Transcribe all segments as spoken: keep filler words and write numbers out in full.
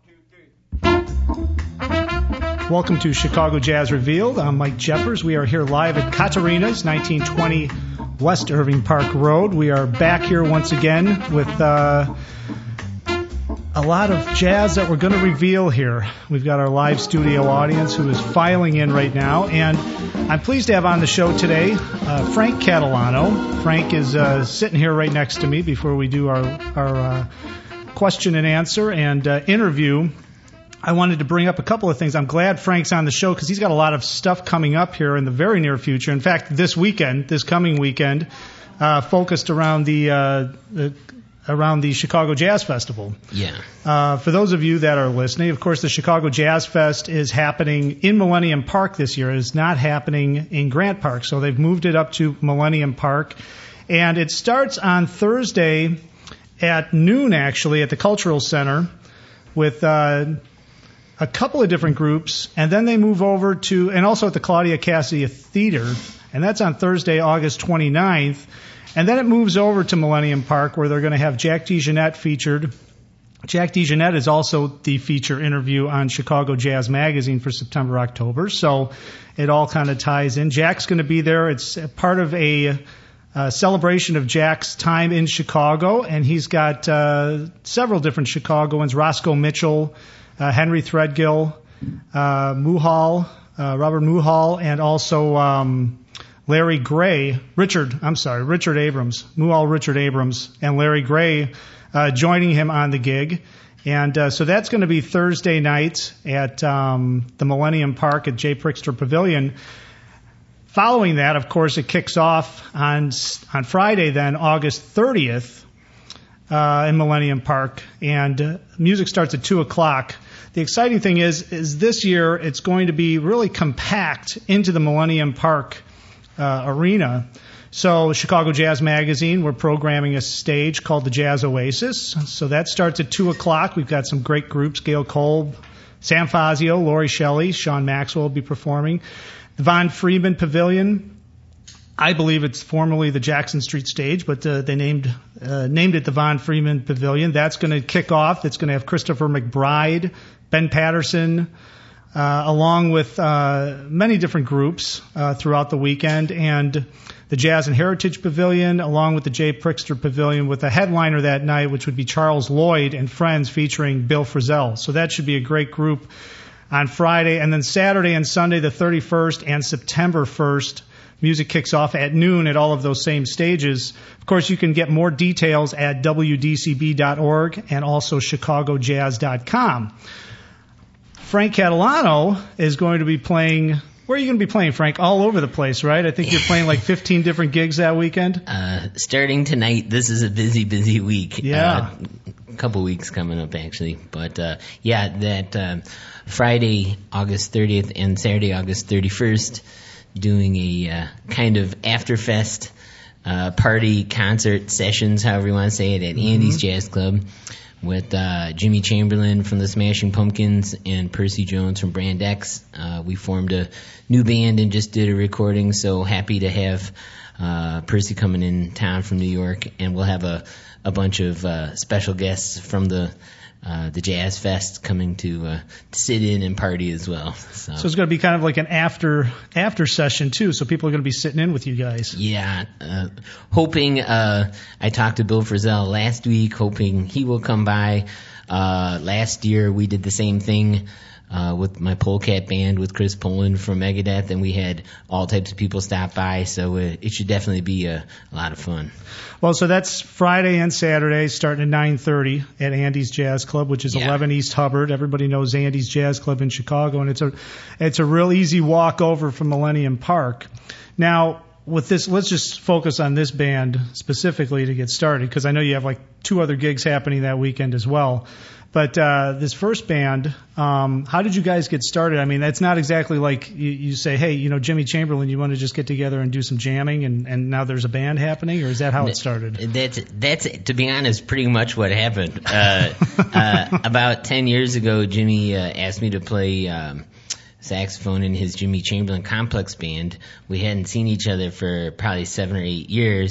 Welcome to Chicago Jazz Revealed. I'm Mike Jeffers. We are here live at Katarina's, nineteen twenty West Irving Park Road. We are back here once again with uh, a lot of jazz that we're going to reveal here. We've got our live studio audience who is filing in right now, and I'm pleased to have on the show today uh, Frank Catalano. Frank is uh, sitting here right next to me before we do our, our uh, question and answer and uh, interview. I wanted to bring up a couple of things. I'm glad Frank's on the show because he's got a lot of stuff coming up here in the very near future. In fact, this weekend, this coming weekend, uh, focused around the, uh, the around the Chicago Jazz Festival. Yeah. Uh, for those of you that are listening, of course, the Chicago Jazz Fest is happening in Millennium Park this year. It's not happening in Grant Park, so they've moved it up to Millennium Park, and it starts on Thursday at noon, actually, at the Cultural Center with Uh, a couple of different groups, and then they move over to, and also at the Claudia Cassidy Theater, and that's on Thursday, August twenty-ninth, and then it moves over to Millennium Park where they're going to have Jack DeJohnette featured. Jack DeJohnette is also the feature interview on Chicago Jazz Magazine for September, October, so it all kind of ties in. Jack's going to be there. It's part of a Uh, celebration of Jack's time in Chicago, and he's got uh, several different Chicagoans, Roscoe Mitchell, uh, Henry Threadgill, uh, Muhal, uh, Robert Muhal, and also um, Larry Gray, Richard, I'm sorry, Richard Abrams, Muhal Richard Abrams, and Larry Gray uh, joining him on the gig. And uh, so that's going to be Thursday night at um, the Millennium Park at Jay Prickster Pavilion. Following that, of course, it kicks off on on Friday, then August thirtieth, uh, in Millennium Park, and uh, music starts at two o'clock. The exciting thing is, is this year it's going to be really compact into the Millennium Park uh, arena. So Chicago Jazz Magazine, we're programming a stage called the Jazz Oasis. So that starts at two o'clock. We've got some great groups, Gail Kolb, Sam Fazio, Lori Shelley, Sean Maxwell will be performing. The Von Freeman Pavilion, I believe it's formerly the Jackson Street Stage, but uh, they named uh, named it the Von Freeman Pavilion. That's going to kick off. It's going to have Christopher McBride, Ben Patterson, uh, along with uh, many different groups uh, throughout the weekend, and the Jazz and Heritage Pavilion, along with the Jay Prickster Pavilion, with a headliner that night, which would be Charles Lloyd and Friends featuring Bill Frisell. So that should be a great group on Friday, and then Saturday and Sunday, the thirty-first and September first, music kicks off at noon at all of those same stages. Of course, you can get more details at W D C B dot org and also Chicago Jazz dot com. Frank Catalano is going to be playing. Where are you going to be playing, Frank? All over the place, right? I think you're playing like fifteen different gigs that weekend. Uh, starting tonight, this is a busy, busy week. Yeah. Uh, a couple weeks coming up, actually. But, uh, yeah, that uh, Friday, August thirtieth, and Saturday, August thirty-first, doing a uh, kind of afterfest uh, party concert sessions, however you want to say it, at mm-hmm. Andy's Jazz Club with uh, Jimmy Chamberlain from the Smashing Pumpkins and Percy Jones from Brand X. Uh, we formed a new band and just did a recording, so happy to have uh, Percy coming in town from New York, and we'll have a, a bunch of uh, special guests from the uh, the Jazz Fest coming to, uh, to sit in and party as well. So. so it's going to be kind of like an after after session too, so people are going to be sitting in with you guys. Yeah, uh, hoping, uh, I talked to Bill Frisell last week, hoping he will come by. Uh, last year we did the same thing uh, with my Polecat band with Chris Poland from Megadeth, and we had all types of people stop by, so uh, it should definitely be a, a lot of fun. Well, so that's Friday and Saturday, starting at nine thirty at Andy's Jazz Club, which is yeah. eleven East Hubbard. Everybody knows Andy's Jazz Club in Chicago, and it's a it's a real easy walk over from Millennium Park. Now, with this, let's just focus on this band specifically to get started, because I know you have like two other gigs happening that weekend as well. But uh, this first band, um, how did you guys get started? I mean, that's not exactly like you, you say, hey, you know, Jimmy Chamberlain, you want to just get together and do some jamming, and, and now there's a band happening, or is that how it started? That's, that's to be honest, pretty much what happened. Uh, uh, about ten years ago, Jimmy uh, asked me to play um, saxophone in his Jimmy Chamberlain Complex band. We hadn't seen each other for probably seven or eight years,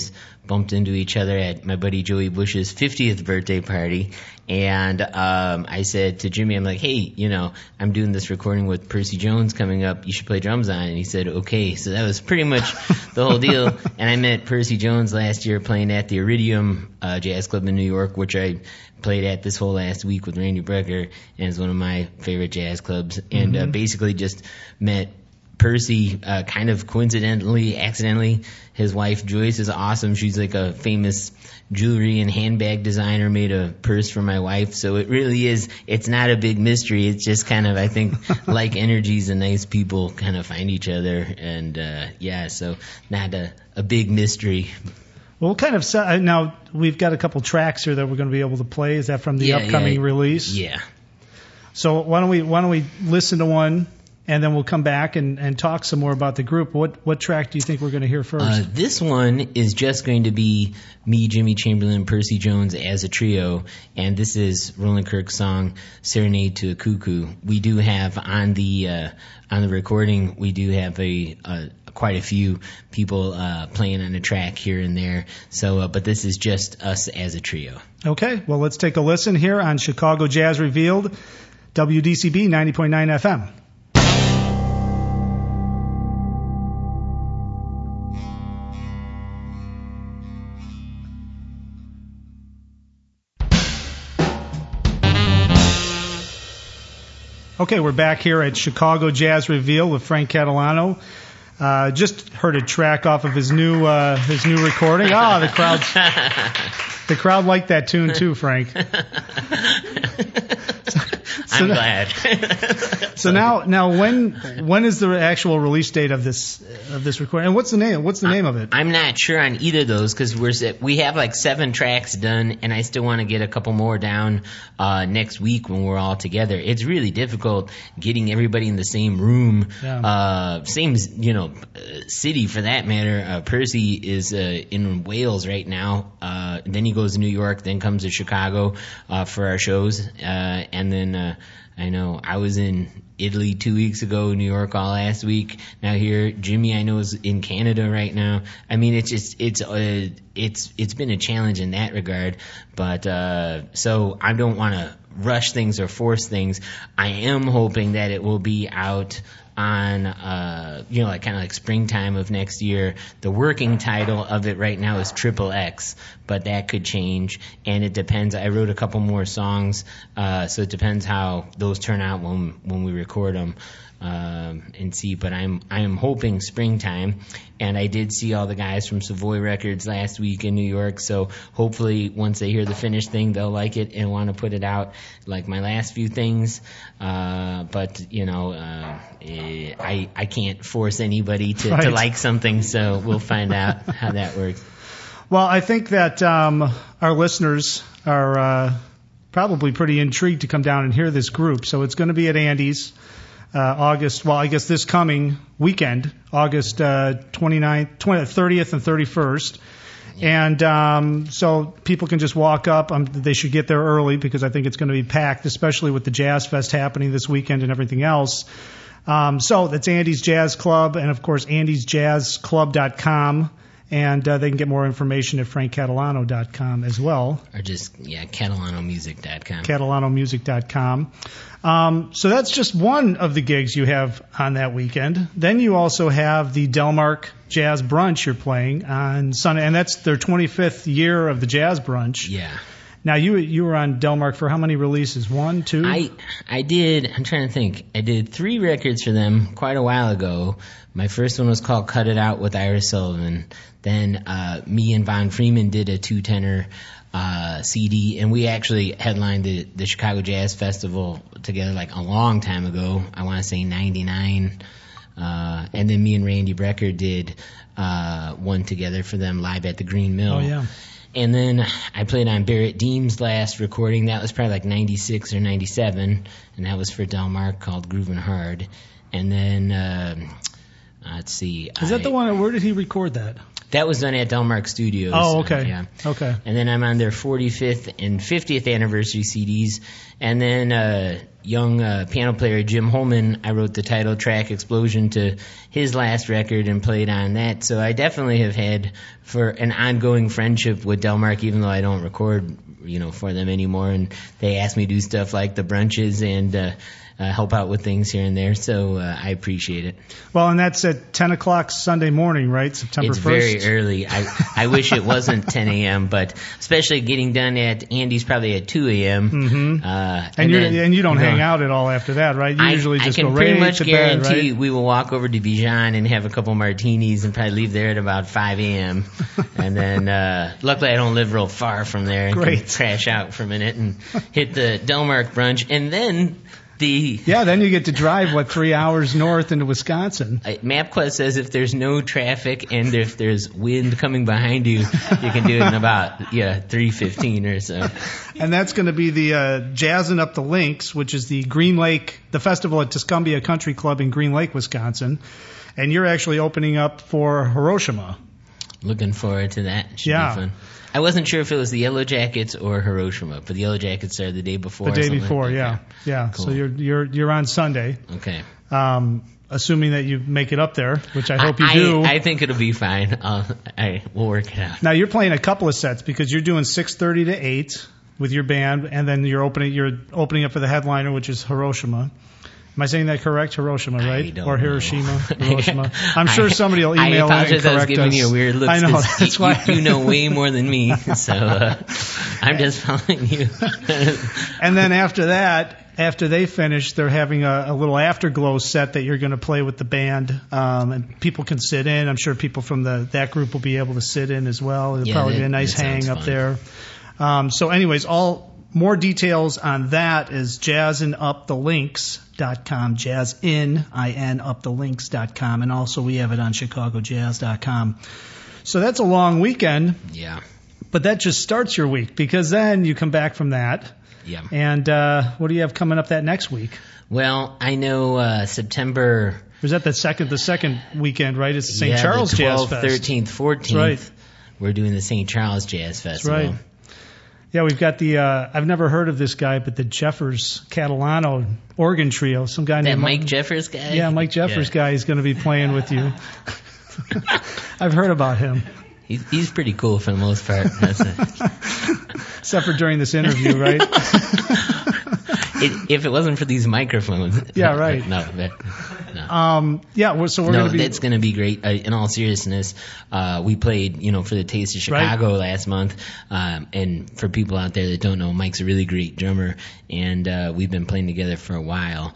bumped into each other at my buddy Joey Bush's fiftieth birthday party. And um, I said to Jimmy, I'm like, hey, you know, I'm doing this recording with Percy Jones coming up. You should play drums on it. And he said, okay. So that was pretty much the whole deal. And I met Percy Jones last year playing at the Iridium uh, Jazz Club in New York, which I played at this whole last week with Randy Brecker, and it's one of my favorite jazz clubs. And Mm-hmm. uh, basically just met Percy uh, kind of coincidentally, accidentally. His wife Joyce is awesome. She's like a famous jewelry and handbag designer, made a purse for my wife. So it really is, it's not a big mystery. It's just kind of, I think, like energies and nice people kind of find each other. And uh, yeah, so not a, a big mystery. Well, what kind of se- now we've got a couple tracks here that we're going to be able to play. Is that from the Yeah, upcoming yeah, release? Yeah. So why don't we why don't we listen to one, and then we'll come back and, and talk some more about the group. What what track do you think we're going to hear first? Uh, this one is just going to be me, Jimmy Chamberlin, Percy Jones as a trio, and this is Roland Kirk's song "Serenade to a Cuckoo." We do have on the uh, on the recording, we do have a, a quite a few people uh, playing on the track here and there. So, uh, but this is just us as a trio. Okay, well let's take a listen here on Chicago Jazz Revealed, W D C B ninety point nine F M. Okay, we're back here at Chicago Jazz Reveal with Frank Catalano. Uh, just heard a track off of his new uh, his new recording. Ah, the crowd the crowd liked that tune too, Frank. I'm glad. So now, now when when is the actual release date of this of this recording? And what's the name? What's the name of it? I'm not sure on either of those because we're we have like seven tracks done, and I still want to get a couple more down uh, next week when we're all together. It's really difficult getting everybody in the same room, Yeah. uh, same you know city for that matter. Uh, Percy is uh, in Wales right now. Uh, then he goes to New York, then comes to Chicago uh, for our shows, uh, and then. Uh, I know I was in Italy two weeks ago, New York all last week. Now here, Jimmy, I know is in Canada right now. I mean, it's just it's uh, it's it's been a challenge in that regard. But uh, so I don't want to rush things or force things. I am hoping that it will be out on uh you know like kind of like springtime of next year. The working title of it right now is Triple X, but that could change, and it depends. I wrote a couple more songs, uh so it depends how those turn out when when we record them um and see. But I'm I'm hoping springtime. And I did see all the guys from Savoy Records last week in New York, so hopefully once they hear the finished thing, they'll like it and want to put it out like my last few things. Uh, but, you know, uh, eh, I I can't force anybody to, Right. to like something, so we'll find out how that works. Well, I think that um, our listeners are uh, probably pretty intrigued to come down and hear this group. So it's going to be at Andy's. Uh, August, well, I guess this coming weekend, August uh, twenty-ninth, twentieth, thirtieth, and thirty-first. And um, so people can just walk up. Um, they should get there early because I think it's going to be packed, especially with the Jazz Fest happening this weekend and everything else. Um, so that's Andy's Jazz Club, and, of course, andys jazz club dot com. And uh, they can get more information at frank catalano dot com as well. Or just, yeah, catalano music dot com. catalano music dot com. Um, so that's just one of the gigs you have on that weekend. Then you also have the Delmark Jazz Brunch you're playing on Sunday, and that's their twenty-fifth year of the Jazz Brunch. Yeah. Now, you you were on Delmark for how many releases? One, two? I I did. I'm trying to think. I did three records for them quite a while ago. My first one was called "Cut It Out" with Ira Sullivan. Then uh, me and Von Freeman did a two-tenor uh, C D, and we actually headlined the, the Chicago Jazz Festival together like a long time ago. I want to say ninety-nine. Uh, and then me and Randy Brecker did uh, one together for them live at the Green Mill. Oh, yeah. And then I played on Barrett Deem's last recording. That was probably like ninety-six or ninety-seven, and that was for Delmark, called Groovin' Hard. And then uh, Uh, let's see. Is that I, the one? Where did he record that? That was done at Delmark Studios. Oh, okay. Uh, yeah. Okay. And then I'm on their forty-fifth and fiftieth anniversary C Ds. And then uh, young uh, piano player Jim Holman, I wrote the title track Explosion to his last record and played on that. So I definitely have had for an ongoing friendship with Delmark, even though I don't record, you know, for them anymore. And they ask me to do stuff like the brunches and uh, uh, help out with things here and there. So uh, I appreciate it. Well, and that's at ten o'clock Sunday morning, right? September It's first? very early. I I wish it wasn't ten a.m., but especially getting done at Andy's probably at two a.m. Mm-hmm. Uh, And, and you then, and you don't you know, hang out at all after that, right? You I, usually I just can go pretty right much to guarantee bed, right? we will walk over to Bijan and have a couple martinis and probably leave there at about five a.m. And then uh, luckily I don't live real far from there and Great. can crash out for a minute and hit the Delmark brunch. And then the Yeah, then you get to drive, what, three hours north into Wisconsin. Uh, MapQuest says if there's no traffic and if there's wind coming behind you, you can do it in about yeah three fifteen or so. And that's going to be the uh, Jazzin' Up the Links, which is the Green Lake, the festival at Tuscumbia Country Club in Green Lake, Wisconsin. And you're actually opening up for Hiroshima. Looking forward to that. Should Yeah. be fun. I wasn't sure if it was the Yellow Jackets or Hiroshima, but the Yellow Jackets are the day before. The or day something? before, Okay. yeah, yeah. Cool. So you're you're you're on Sunday, Okay. um, assuming that you make it up there, which I hope you I, do. I think it'll be fine. I'll, I we'll work it out. Now you're playing a couple of sets because you're doing six thirty to eight with your band, and then you're opening you're opening up for the headliner, which is Hiroshima. Am I saying that correct? Hiroshima, right? I don't or know. Hiroshima? Hiroshima. I'm sure I, somebody will email I in and apologize. I was correct giving us. you a weird look. I know. 'cause That's you, why you know way more than me, so uh, I'm just following you. And then after that, after they finish, they're having a, a little afterglow set that you're going to play with the band, um, and people can sit in. I'm sure people from the that group will be able to sit in as well. It'll Yeah, probably that- be a nice that sounds hang up fun. there. Um, so, anyways, all more details on that is jazzin up the links dot com, jazzin, I N, up the links dot com, and also we have it on chicago jazz dot com. So that's a long weekend, Yeah. but that just starts your week because then you come back from that. Yeah. And uh, what do you have coming up that next week? Well, I know uh, September. Or is that the second the second weekend, right? It's the Saint yeah, Charles the Jazz twelfth, Fest. thirteenth, fourteenth. Right. We're doing the Saint Charles Jazz Festival. right. Yeah, we've got the, uh, I've never heard of this guy, but the Jeffers Catalano organ trio. Some guy That named Mike Jeffers guy? Yeah, Mike Jeffers Yeah. guy is going to be playing with you. I've heard about him, He's, he's pretty cool for the most part. That's a, except for during this interview, right? it, if it wasn't for these microphones. Yeah, right. No, but, no. Um, yeah, we're, so we're no, going to be. that's going to be great. Uh, in all seriousness, uh, we played, you know, for the Taste of Right. Chicago last month. Um, and for people out there that don't know, Mike's a really great drummer, and uh, we've been playing together for a while.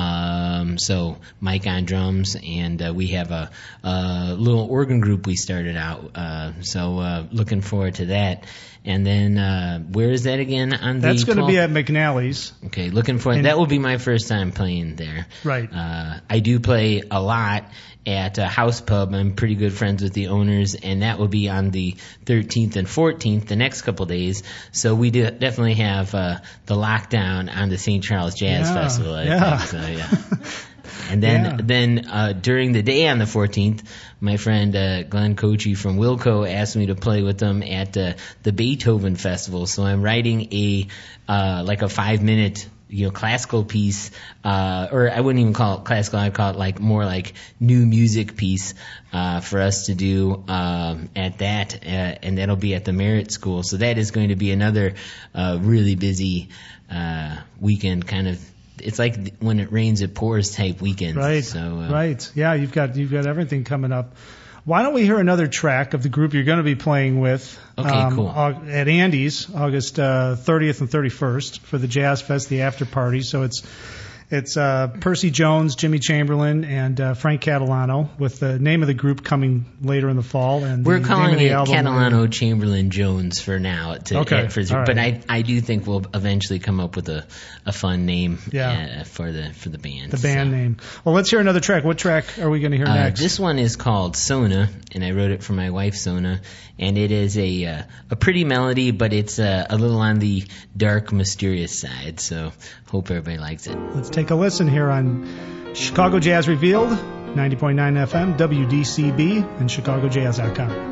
Um, so Mike on drums, and uh, we have a, a little organ group we started out. Uh, so uh, looking forward to that. And then uh, where is that again? On the That's going to twelfth? be at McNally's. Okay, looking for And- that will be my first time playing there. Right. Uh, I do play a lot at a house pub. I'm pretty good friends with the owners, and that will be on the thirteenth and fourteenth, the next couple days. So we do definitely have uh, the lockdown on the Saint Charles Jazz Yeah, Festival. I yeah. think. So yeah. And then, Yeah. then uh, during the day on the fourteenth, my friend uh, Glenn Kochi from Wilco asked me to play with them at uh, the Beethoven Festival. So I'm writing a uh, like a five minute you know classical piece, uh, or I wouldn't even call it classical. I'd call it like more like new music piece uh, for us to do um, at that, uh, and that'll be at the Merit School. So that is going to be another uh, really busy uh, weekend, kind of. It's like when it rains, it pours type weekend. Right. So, uh, right. Yeah, you've got you've got everything coming up. Why don't we hear another track of the group you're going to be playing with? Okay, cool. Au- At Andy's, August uh, thirtieth and thirty-first for the Jazz Fest, the after party. So it's it's uh, Percy Jones, Jimmy Chamberlain, and uh, Frank Catalano, with the name of the group coming later in the fall. And We're the name calling of the it album Catalano Chamberlain Jones for now. To, Okay, uh, for, all right. But I I do think we'll eventually come up with a, a fun name Yeah. uh, for the for the band. the band so. name. Well, let's hear another track. What track are we going to hear Uh, next? this one is called Sona, and I wrote it for my wife Sona, and it is a uh, a pretty melody, but it's uh, a little on the dark, mysterious side. So hope everybody likes it. Let's take a listen here on Chicago Jazz Revealed ninety point nine F M, W D C B, and Chicago Jazz dot com.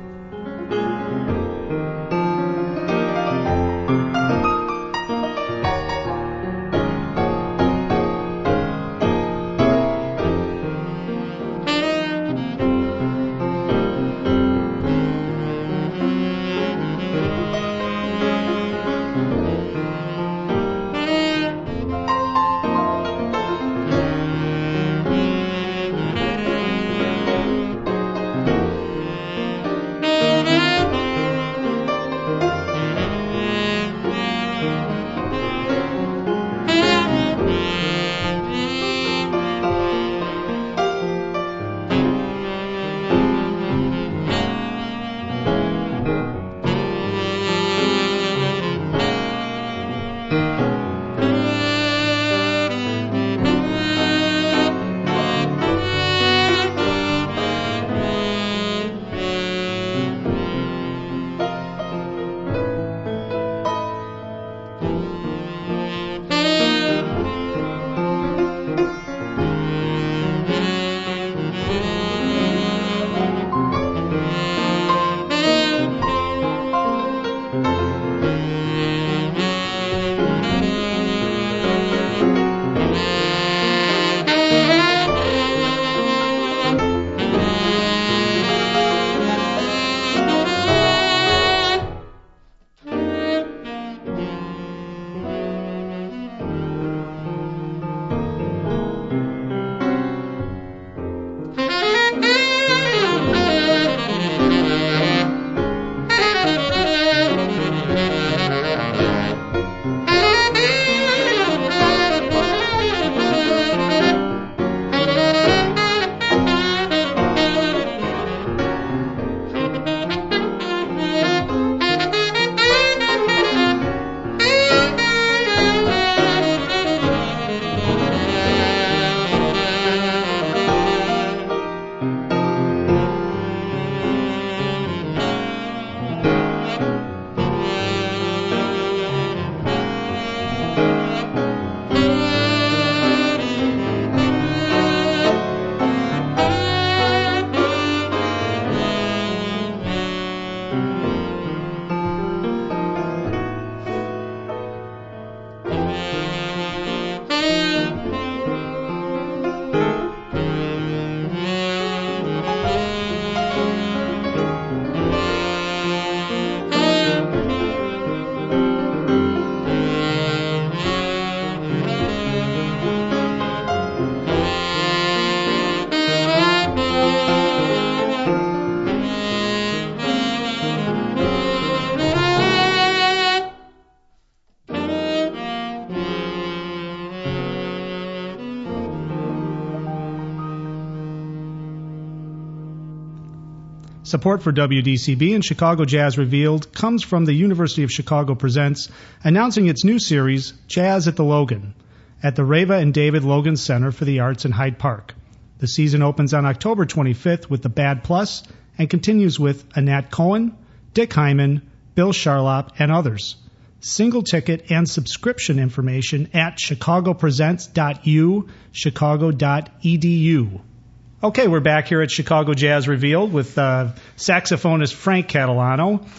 Support for W D C B and Chicago Jazz Revealed comes from the University of Chicago Presents, announcing its new series, Jazz at the Logan, at the Reva and David Logan Center for the Arts in Hyde Park. The season opens on October twenty-fifth with the Bad Plus and continues with Annette Cohen, Dick Hyman, Bill Charlap, and others. Single ticket and subscription information at chicago presents dot u, chicago dot e d u. Okay, we're back here at Chicago Jazz Revealed with uh, saxophonist Frank Catalano.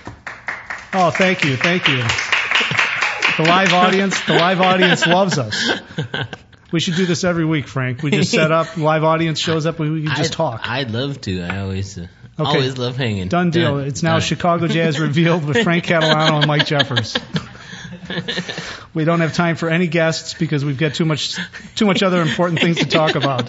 Oh, thank you, thank you. The live audience, the live audience loves us. We should do this every week, Frank. We just set up, live audience shows up, we, we can just I'd, talk. I'd love to. I always, uh, okay. always love hanging. Done deal. Done. It's now Done. Chicago Jazz Revealed with Frank Catalano and Mike Jeffers. We don't have time for any guests because we've got too much too much other important things to talk about.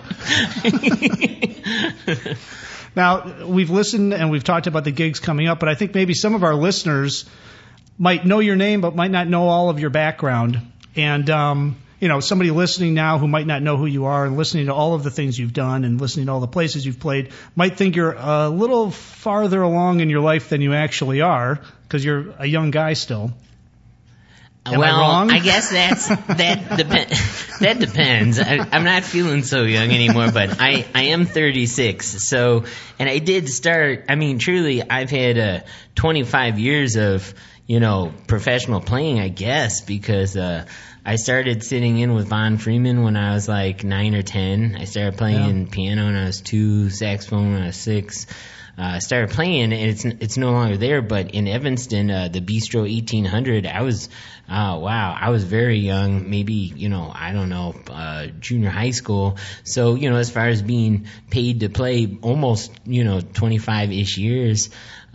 Now, we've listened and we've talked about the gigs coming up, but I think maybe some of our listeners might know your name but might not know all of your background. And, um, you know, somebody listening now who might not know who you are and listening to all of the things you've done and listening to all the places you've played might think you're a little farther along in your life than you actually are because you're a young guy still. Am well, I wrong? I guess that's that depend that depends. I, I'm not feeling so young anymore, but I I am thirty-six. So, and I did start. I mean, truly, I've had uh, twenty-five years of you know, professional playing, I guess, because uh, I started sitting in with Von Freeman when I was like nine or ten. I started playing yeah. piano when I was two, saxophone when I was six. I uh, started playing, and it's it's no longer there. But in Evanston, uh, the Bistro eighteen hundred, I was, oh wow, I was very young, maybe you know, I don't know, uh, junior high school. So you know, as far as being paid to play, almost you know, twenty-five ish years.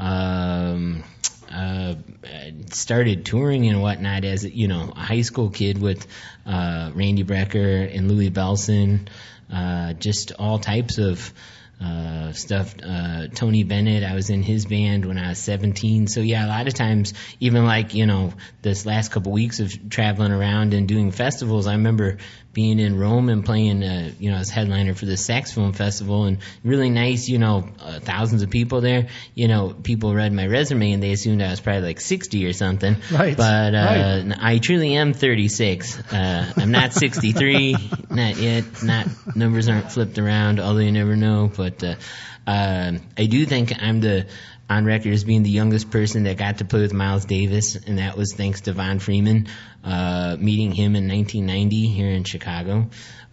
Um, uh, started touring and whatnot as you know, a high school kid with uh, Randy Brecker and Louis Bellson, uh, just all types of. Uh, stuff, uh, Tony Bennett, I was in his band when I was seventeen. So yeah, a lot of times, even like, you know, this last couple weeks of traveling around and doing festivals, I remember being in Rome and playing, uh, you know, as headliner for the saxophone festival, and really nice, you know, uh, thousands of people there. You know, people read my resume and they assumed I was probably like sixty or something. Right. But, uh, right. I truly am thirty-six. Uh, I'm not sixty-three, not yet, not, numbers aren't flipped around, although you never know, but, uh, uh, I do think I'm the, on record as being the youngest person that got to play with Miles Davis, and that was thanks to Von Freeman, uh, meeting him in nineteen ninety here in Chicago.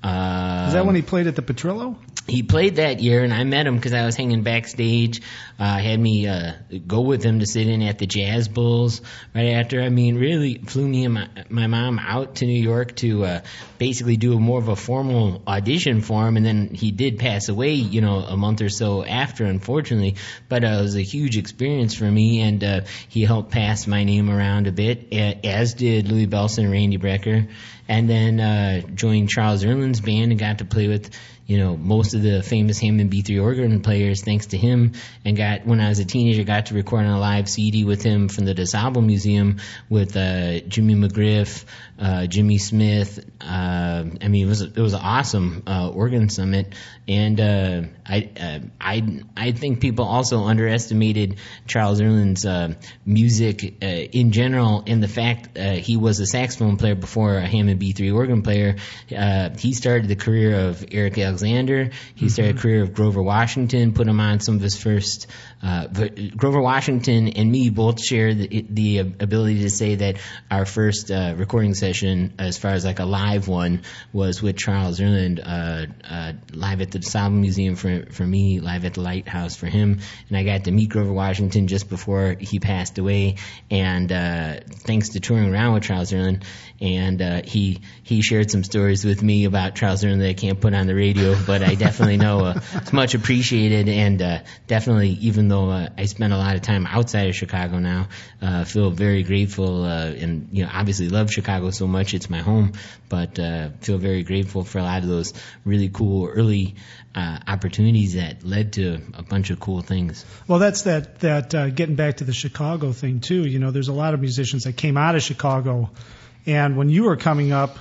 Uh, Is that when he played at the Petrillo? He played that year, and I met him because I was hanging backstage. Uh, had me uh, go with him to sit in at the Jazz Bulls right after. I mean, really flew me and my, my mom out to New York to uh, basically do a more of a formal audition for him, and then he did pass away, you know, a month or so after, unfortunately. But uh, it was a huge experience for me, and uh, he helped pass my name around a bit, as did Louis Bellson and Randy Brecker. And then uh, joined Charles Erlin's band and got to play with, you know, most of the famous Hammond B three organ players thanks to him. And got, when I was a teenager, got to record on a live C D with him from the DeSable Museum with uh, Jimmy McGriff, uh, Jimmy Smith. Uh, I mean, it was it was an awesome uh, organ summit. And uh, I uh, I I think people also underestimated Charles Erlin's uh, music uh, in general, and the fact uh, he was a saxophone player before a Hammond B three organ player. Uh, he started the career of Eric Alexander. He started mm-hmm. a career of Grover Washington, put him on some of his first. Uh, Grover Washington and me both share the, the ability to say that our first uh, recording session, as far as like a live one, was with Charles Erlin, uh, uh, live at the DeSable Museum for for me, live at the Lighthouse for him, and I got to meet Grover Washington just before he passed away, and uh, thanks to touring around with Charles Erlin, and uh, he he shared some stories with me about Charles Erlin that I can't put on the radio, but I definitely know uh, it's much appreciated, and uh, definitely, even though uh, I spend a lot of time outside of Chicago now, uh, feel very grateful, uh, and you know, obviously love Chicago so much, it's my home, but uh, feel very grateful for a lot of those really cool early uh, opportunities that led to a bunch of cool things. Well, that's that that uh, getting back to the Chicago thing too. You know, there's a lot of musicians that came out of Chicago, and when you were coming up,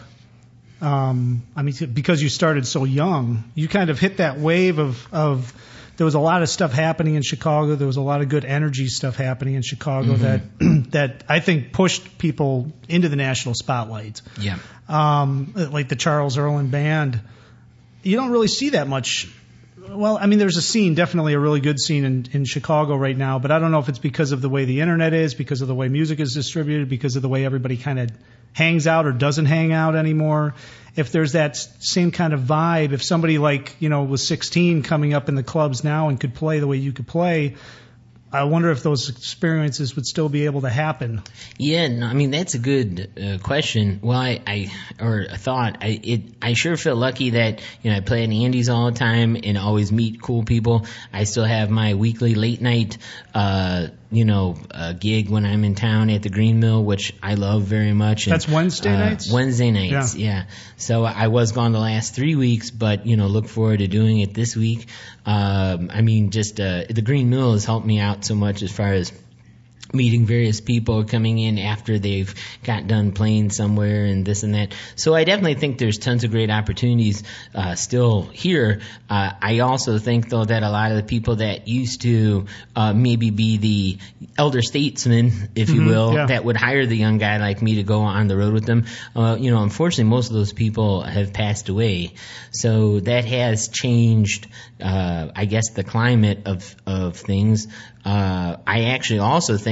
um, I mean, because you started so young, you kind of hit that wave of of. There was a lot of stuff happening in Chicago. There was a lot of good energy stuff happening in Chicago mm-hmm. that that I think pushed people into the national spotlight. Yeah. Um, like the Charles Erlin Band. You don't really see that much. Well, I mean, there's a scene, definitely a really good scene in, in Chicago right now, but I don't know if it's because of the way the internet is, because of the way music is distributed, because of the way everybody kind of hangs out or doesn't hang out anymore. If there's that same kind of vibe, if somebody like, you know, was sixteen coming up in the clubs now and could play the way you could play, I wonder if those experiences would still be able to happen. Yeah, no, I mean, that's a good uh, question. Well, I, I or a thought. I it I sure feel lucky that, you know, I play at Andy's all the time and always meet cool people. I still have my weekly late night, uh, you know, uh, gig when I'm in town at the Green Mill, which I love very much. And, that's Wednesday uh, nights? Wednesday nights, yeah. yeah. So I was gone the last three weeks, but, you know, look forward to doing it this week. Um, I mean, just uh, the Green Mill has helped me out so much as far as meeting various people coming in after they've got done playing somewhere and this and that. So I definitely think there's tons of great opportunities uh, still here. Uh, I also think, though, that a lot of the people that used to uh, maybe be the elder statesmen, if you mm-hmm, will, yeah. that would hire the young guy like me to go on the road with them, uh, you know, unfortunately, most of those people have passed away. So that has changed, uh, I guess, the climate of, of things. Uh, I actually also think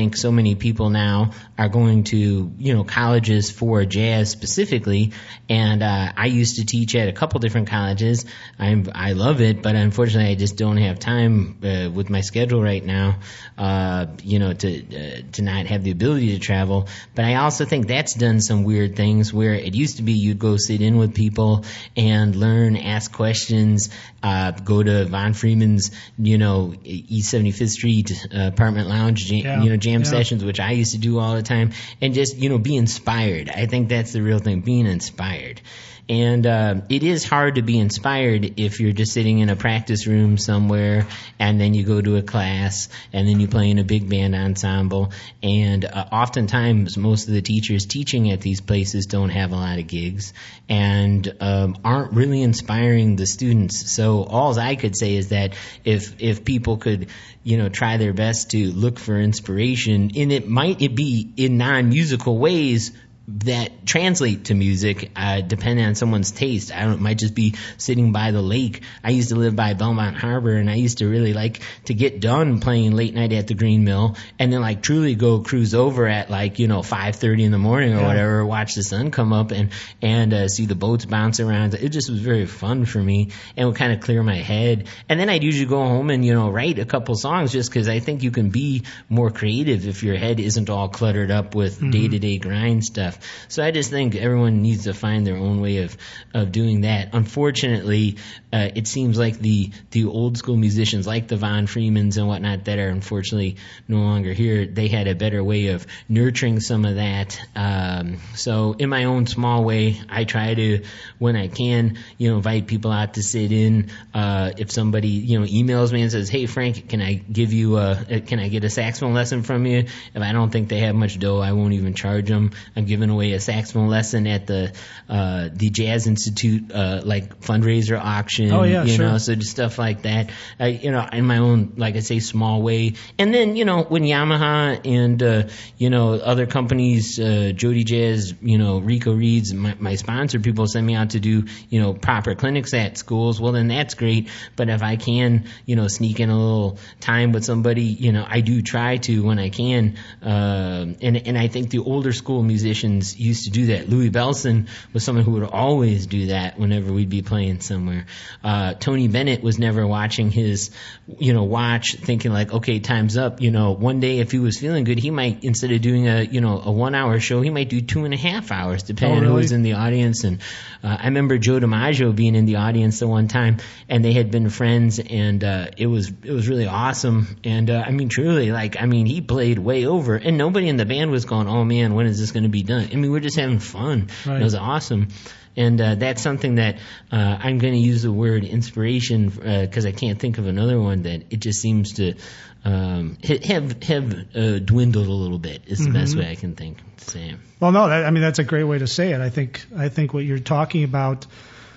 think so many people now are going to, you know, colleges for jazz specifically. And uh, I used to teach at a couple different colleges. I'm, I love it, but unfortunately I just don't have time uh, with my schedule right now, uh, you know, to uh, to not have the ability to travel. But I also think that's done some weird things where it used to be you'd go sit in with people and learn, ask questions, uh, go to Von Freeman's, you know, East seventy-fifth Street uh, apartment lounge, jam, yeah, you know, jam yeah. sessions, which I used to do all the time, and just, you know, be inspired. I think that's the real thing, being inspired. And uh, it is hard to be inspired if you're just sitting in a practice room somewhere, and then you go to a class, and then you play in a big band ensemble. And uh, oftentimes, most of the teachers teaching at these places don't have a lot of gigs and um, aren't really inspiring the students. So all I could say is that if if people could, you know, try their best to look for inspiration, and it might it be in non-musical ways that translate to music, uh, depending on someone's taste. I don't, it might just be sitting by the lake. I used to live by Belmont Harbor, and I used to really like to get done playing late night at the Green Mill, and then like truly go cruise over at like, you know, five thirty in the morning or yeah. whatever, watch the sun come up and, and, uh, see the boats bounce around. It just was very fun for me and would kind of clear my head. And then I'd usually go home and, you know, write a couple songs just because I think you can be more creative if your head isn't all cluttered up with mm-hmm. day-to-day grind stuff. So I just think everyone needs to find their own way of, of doing that. Unfortunately, uh, it seems like the, the old school musicians like the Von Freemans and whatnot that are unfortunately no longer here, they had a better way of nurturing some of that. Um, so in my own small way, I try to, when I can, you know, invite people out to sit in. Uh, if somebody, you know, emails me and says, "Hey Frank, can I give you a, can I get a saxophone lesson from you?" If I don't think they have much dough, I won't even charge them. I'm giving away a saxophone lesson at the uh the Jazz Institute uh like fundraiser auction. Oh yeah, you sure. know, so just stuff like that. Uh, you know, in my own, like I say, small way. And then, you know, when Yamaha and uh you know other companies, uh Jody Jazz, you know, Rico Reeds, my, my sponsor people send me out to do, you know, proper clinics at schools, well then that's great. But if I can, you know, sneak in a little time with somebody, you know, I do try to when I can. Uh, and and I think the older school musicians used to do that. Louis Bellson was someone who would always do that whenever we'd be playing somewhere. Uh, Tony Bennett was never watching his, you know, watch thinking like, okay, time's up. You know, one day if he was feeling good, he might, instead of doing a, you know, a one hour show, he might do two and a half hours depending oh, really? on who was in the audience. And uh, I remember Joe DiMaggio being in the audience the one time, and they had been friends, and uh, it was, it was really awesome. And uh, I mean, truly, like, I mean, he played way over, and nobody in the band was going, "Oh man, when is this going to be done?" I mean, we're just having fun. Right. It was awesome. And uh, that's something that uh, I'm going to use the word inspiration because uh, I can't think of another one that it just seems to um, have have uh, dwindled a little bit. Is the mm-hmm. best way I can think to say it. Well, no, that, I mean that's a great way to say it. I think I think what you're talking about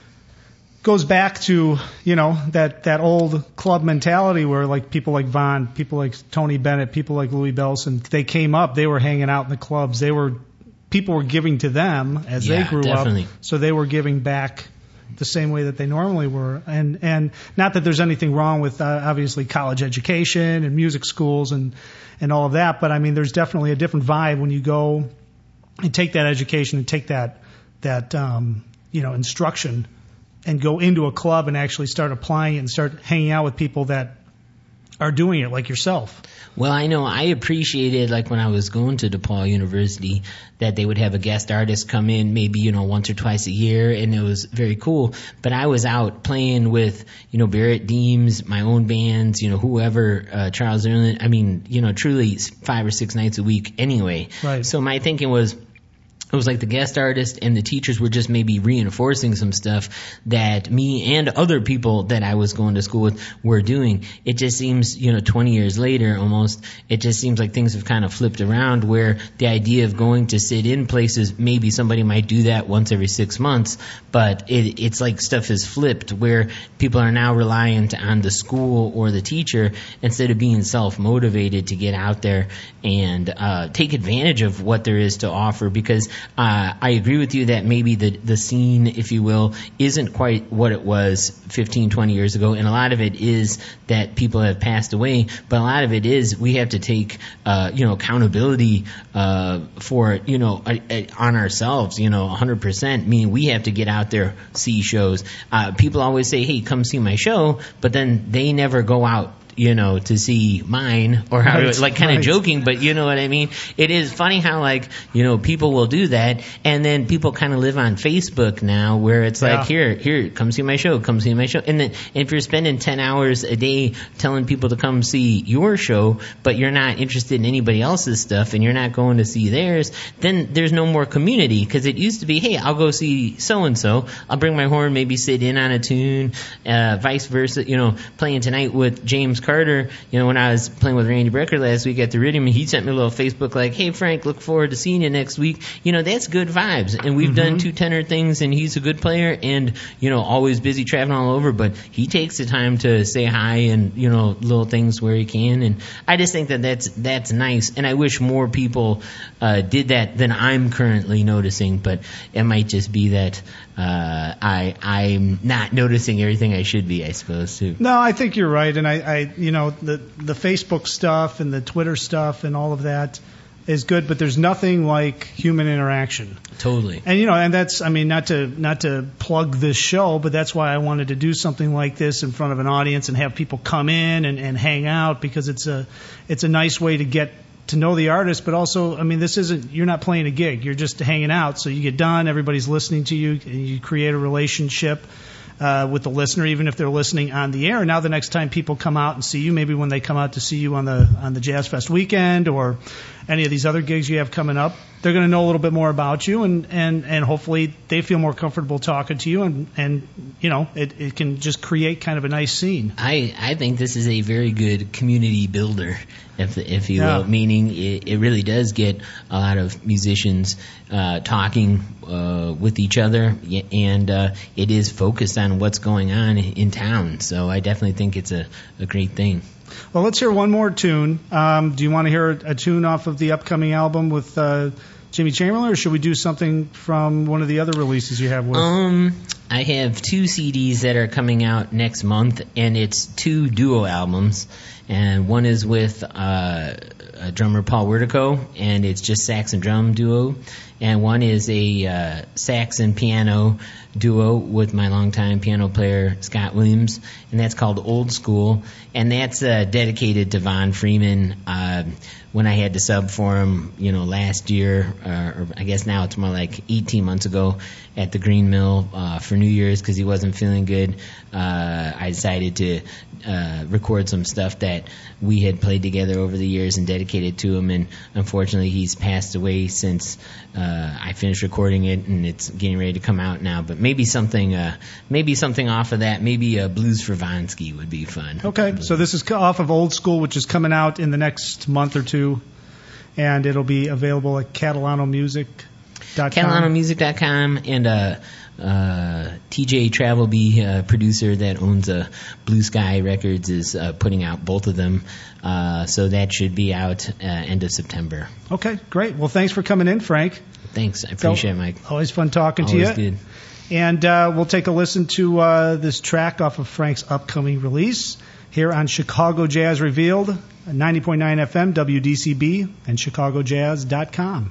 goes back to, you know, that, that old club mentality where like people like Von, people like Tony Bennett, people like Louis Bellson, they came up, they were hanging out in the clubs, they were people were giving to them as yeah, they grew definitely. up, so they were giving back the same way that they normally were. And and not that there's anything wrong with uh, obviously college education and music schools and and all of that, but I mean there's definitely a different vibe when you go and take that education and take that that um, you know instruction and go into a club and actually start applying it and start hanging out with people that are doing it like yourself. Well, I know I appreciated, like when I was going to DePaul University, that they would have a guest artist come in maybe, you know, once or twice a year, and it was very cool. But I was out playing with, you know, Barrett Deems, my own bands, you know, whoever, uh, Charles Erlin, I mean, you know, truly five or six nights a week anyway. Right. So my thinking was, it was like the guest artist and the teachers were just maybe reinforcing some stuff that me and other people that I was going to school with were doing. It just seems, you know, twenty years later almost, it just seems like things have kind of flipped around where the idea of going to sit in places, maybe somebody might do that once every six months, but it, it's like stuff has flipped where people are now reliant on the school or the teacher instead of being self-motivated to get out there and uh, take advantage of what there is to offer. Because uh, I agree with you that maybe the the scene, if you will, isn't quite what it was fifteen, twenty years ago, and a lot of it is that people have passed away, but a lot of it is we have to take, uh, you know, accountability uh, for it, you know, uh, uh, on ourselves, you know, one hundred percent, meaning we have to get out there, see shows. Uh, people always say, hey, come see my show, but then they never go out, you know, to see mine, or how, right, like kind of right. joking, but you know what I mean? It is funny how, like, you know, people will do that, and then people kind of live on Facebook now where it's Yeah. like, here, here, come see my show, come see my show. And then if you're spending ten hours a day telling people to come see your show, but you're not interested in anybody else's stuff and you're not going to see theirs, then there's no more community, because it used to be, hey, I'll go see so-and-so, I'll bring my horn, maybe sit in on a tune, uh, vice versa, you know, playing tonight with James Carter, you know, when I was playing with Randy Brecker last week at the Iridium, he sent me a little Facebook like, hey, Frank, look forward to seeing you next week. You know, that's good vibes. And we've mm-hmm. done two tenor things, and he's a good player and, you know, always busy traveling all over, but he takes the time to say hi and, you know, little things where he can. And I just think that that's, that's nice. And I wish more people uh, did that than I'm currently noticing, but it might just be that uh, I, I'm not noticing everything I should be, I suppose, too. No, I think you're right. And I, I you know, the the Facebook stuff and the Twitter stuff and all of that is good, but there's nothing like human interaction. Totally. And you know, and that's, I mean, not to not to plug this show, but that's why I wanted to do something like this in front of an audience and have people come in and, and hang out, because it's a it's a nice way to get to know the artist, but also, I mean, this isn't, you're not playing a gig, you're just hanging out. So you get done, everybody's listening to you, and you create a relationship Uh, with the listener, even if they're listening on the air. Now the next time people come out and see you, maybe when they come out to see you on the on the Jazz Fest weekend or any of these other gigs you have coming up, they're going to know a little bit more about you, and, and, and hopefully they feel more comfortable talking to you, and, and you know, it, it can just create kind of a nice scene. I, I think this is a very good community builder, if if you Yeah. will, meaning it, it really does get a lot of musicians uh, talking uh, with each other, and uh, it is focused on what's going on in town. So I definitely think it's a, a great thing. Well, let's hear one more tune. Um, do you want to hear a, a tune off of the upcoming album with uh, Jimmy Chamberlain, or should we do something from one of the other releases you have with? Um, I have two C Ds that are coming out next month, and it's two duo albums. And one is with uh, a drummer, Paul Wertico, and it's just sax and drum duo. And one is a uh, sax and piano duo with my longtime piano player, Scott Williams, and that's called Old School. And that's uh, dedicated to Von Freeman. Uh, when I had to sub for him, you know, last year, uh, or I guess now it's more like eighteen months ago, at the Green Mill uh, for New Year's because he wasn't feeling good, uh, I decided to uh, record some stuff that we had played together over the years and dedicated to him. And unfortunately, he's passed away since uh, I finished recording it, and it's getting ready to come out now. But maybe something, uh, maybe something off of that. Maybe a Blues for Vonsky would be fun. Okay, so this is off of Old School, which is coming out in the next month or two, and it'll be available at Catalano Music dot com. Catalano Music dot com, and uh, uh, T J Travelby, uh, producer that owns uh, Blue Sky Records, is uh, putting out both of them. Uh, so that should be out uh, end of September. Okay, great. Well, thanks for coming in, Frank. Thanks. I appreciate so, it, Mike. Always fun talking Always to you. Good. And uh, we'll take a listen to uh, this track off of Frank's upcoming release here on Chicago Jazz Revealed, ninety point nine F M, W D C B, and Chicago Jazz dot com.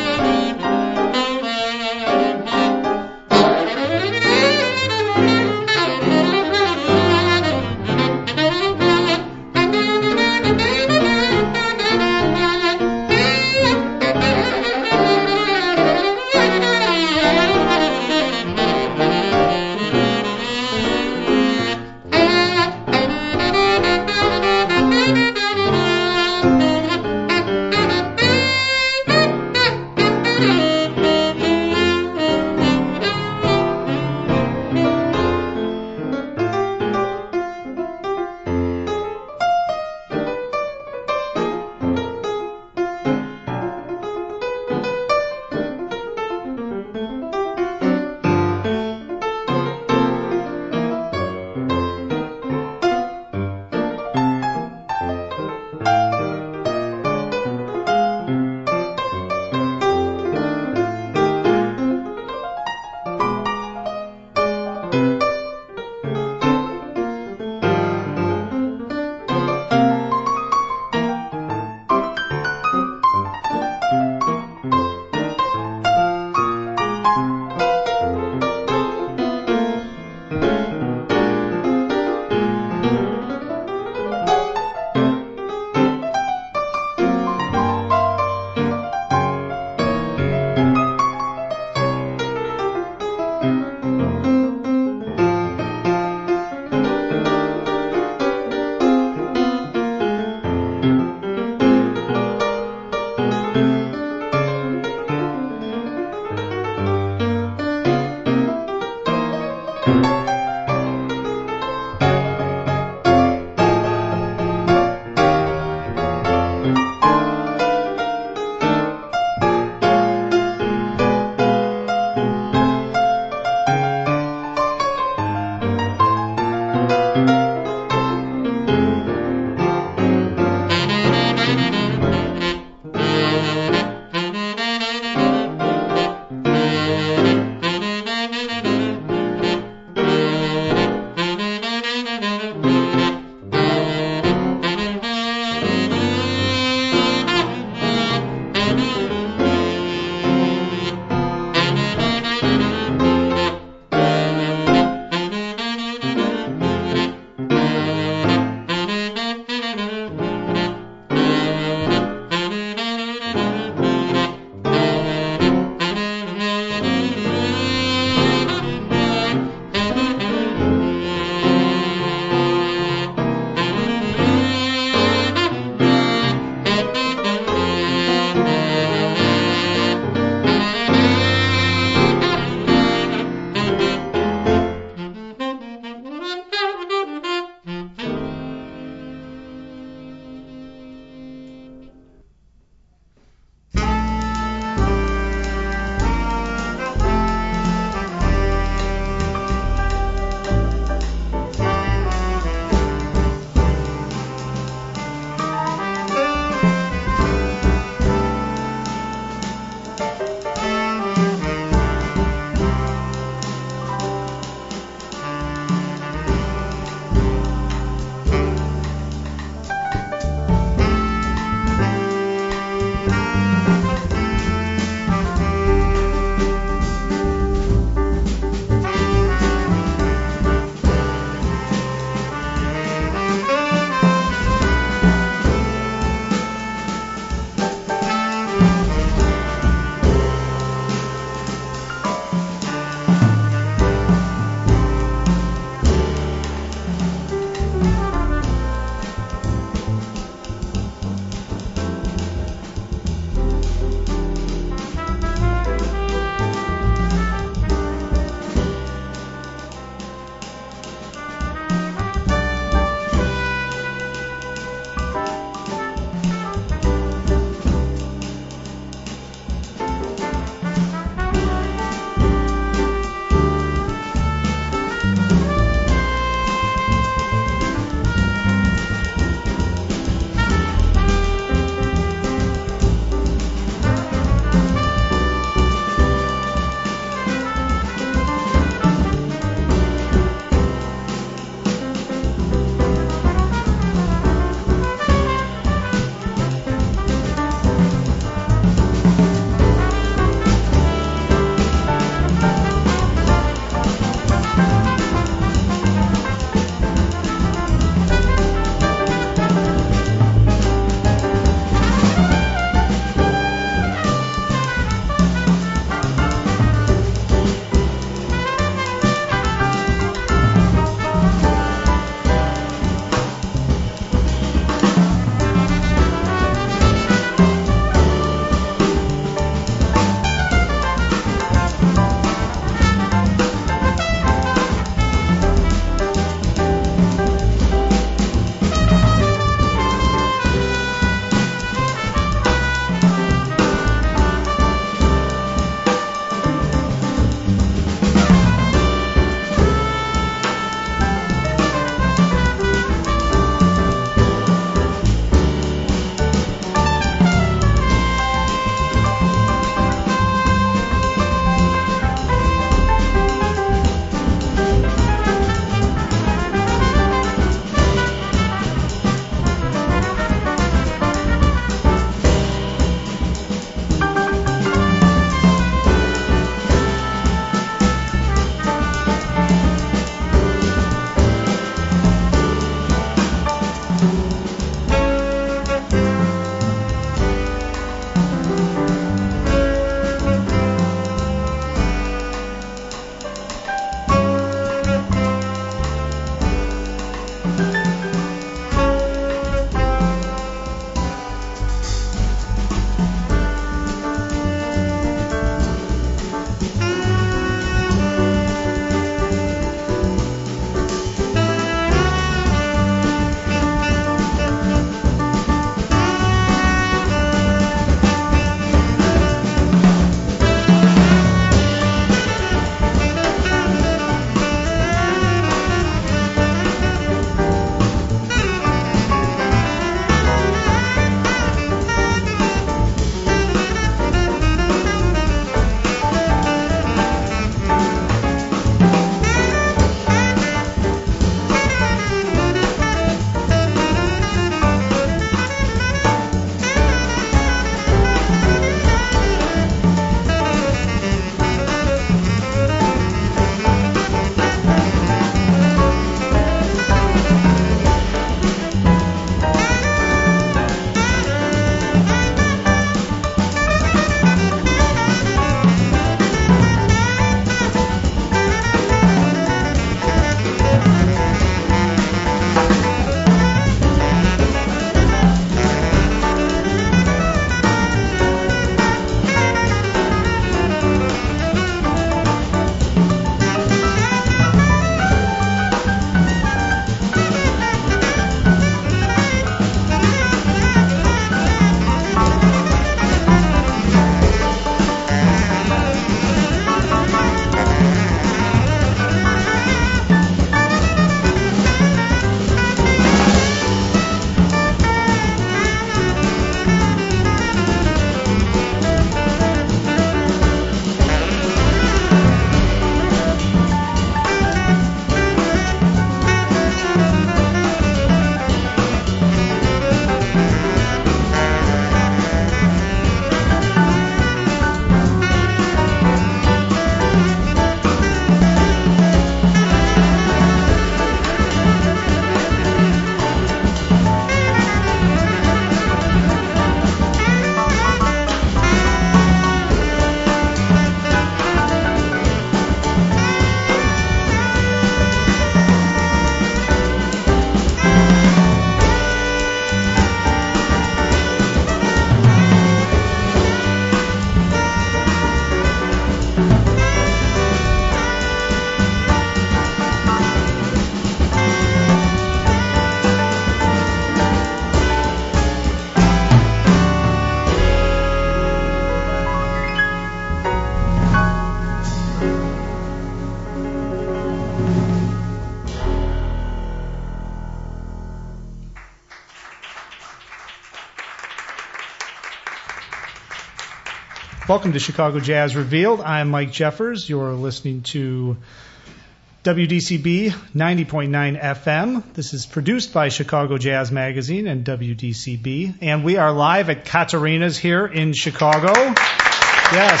Welcome to Chicago Jazz Revealed. I'm Mike Jeffers. You're listening to W D C B ninety point nine F M. This is produced by Chicago Jazz Magazine and W D C B. And we are live at Katarina's here in Chicago. Yes.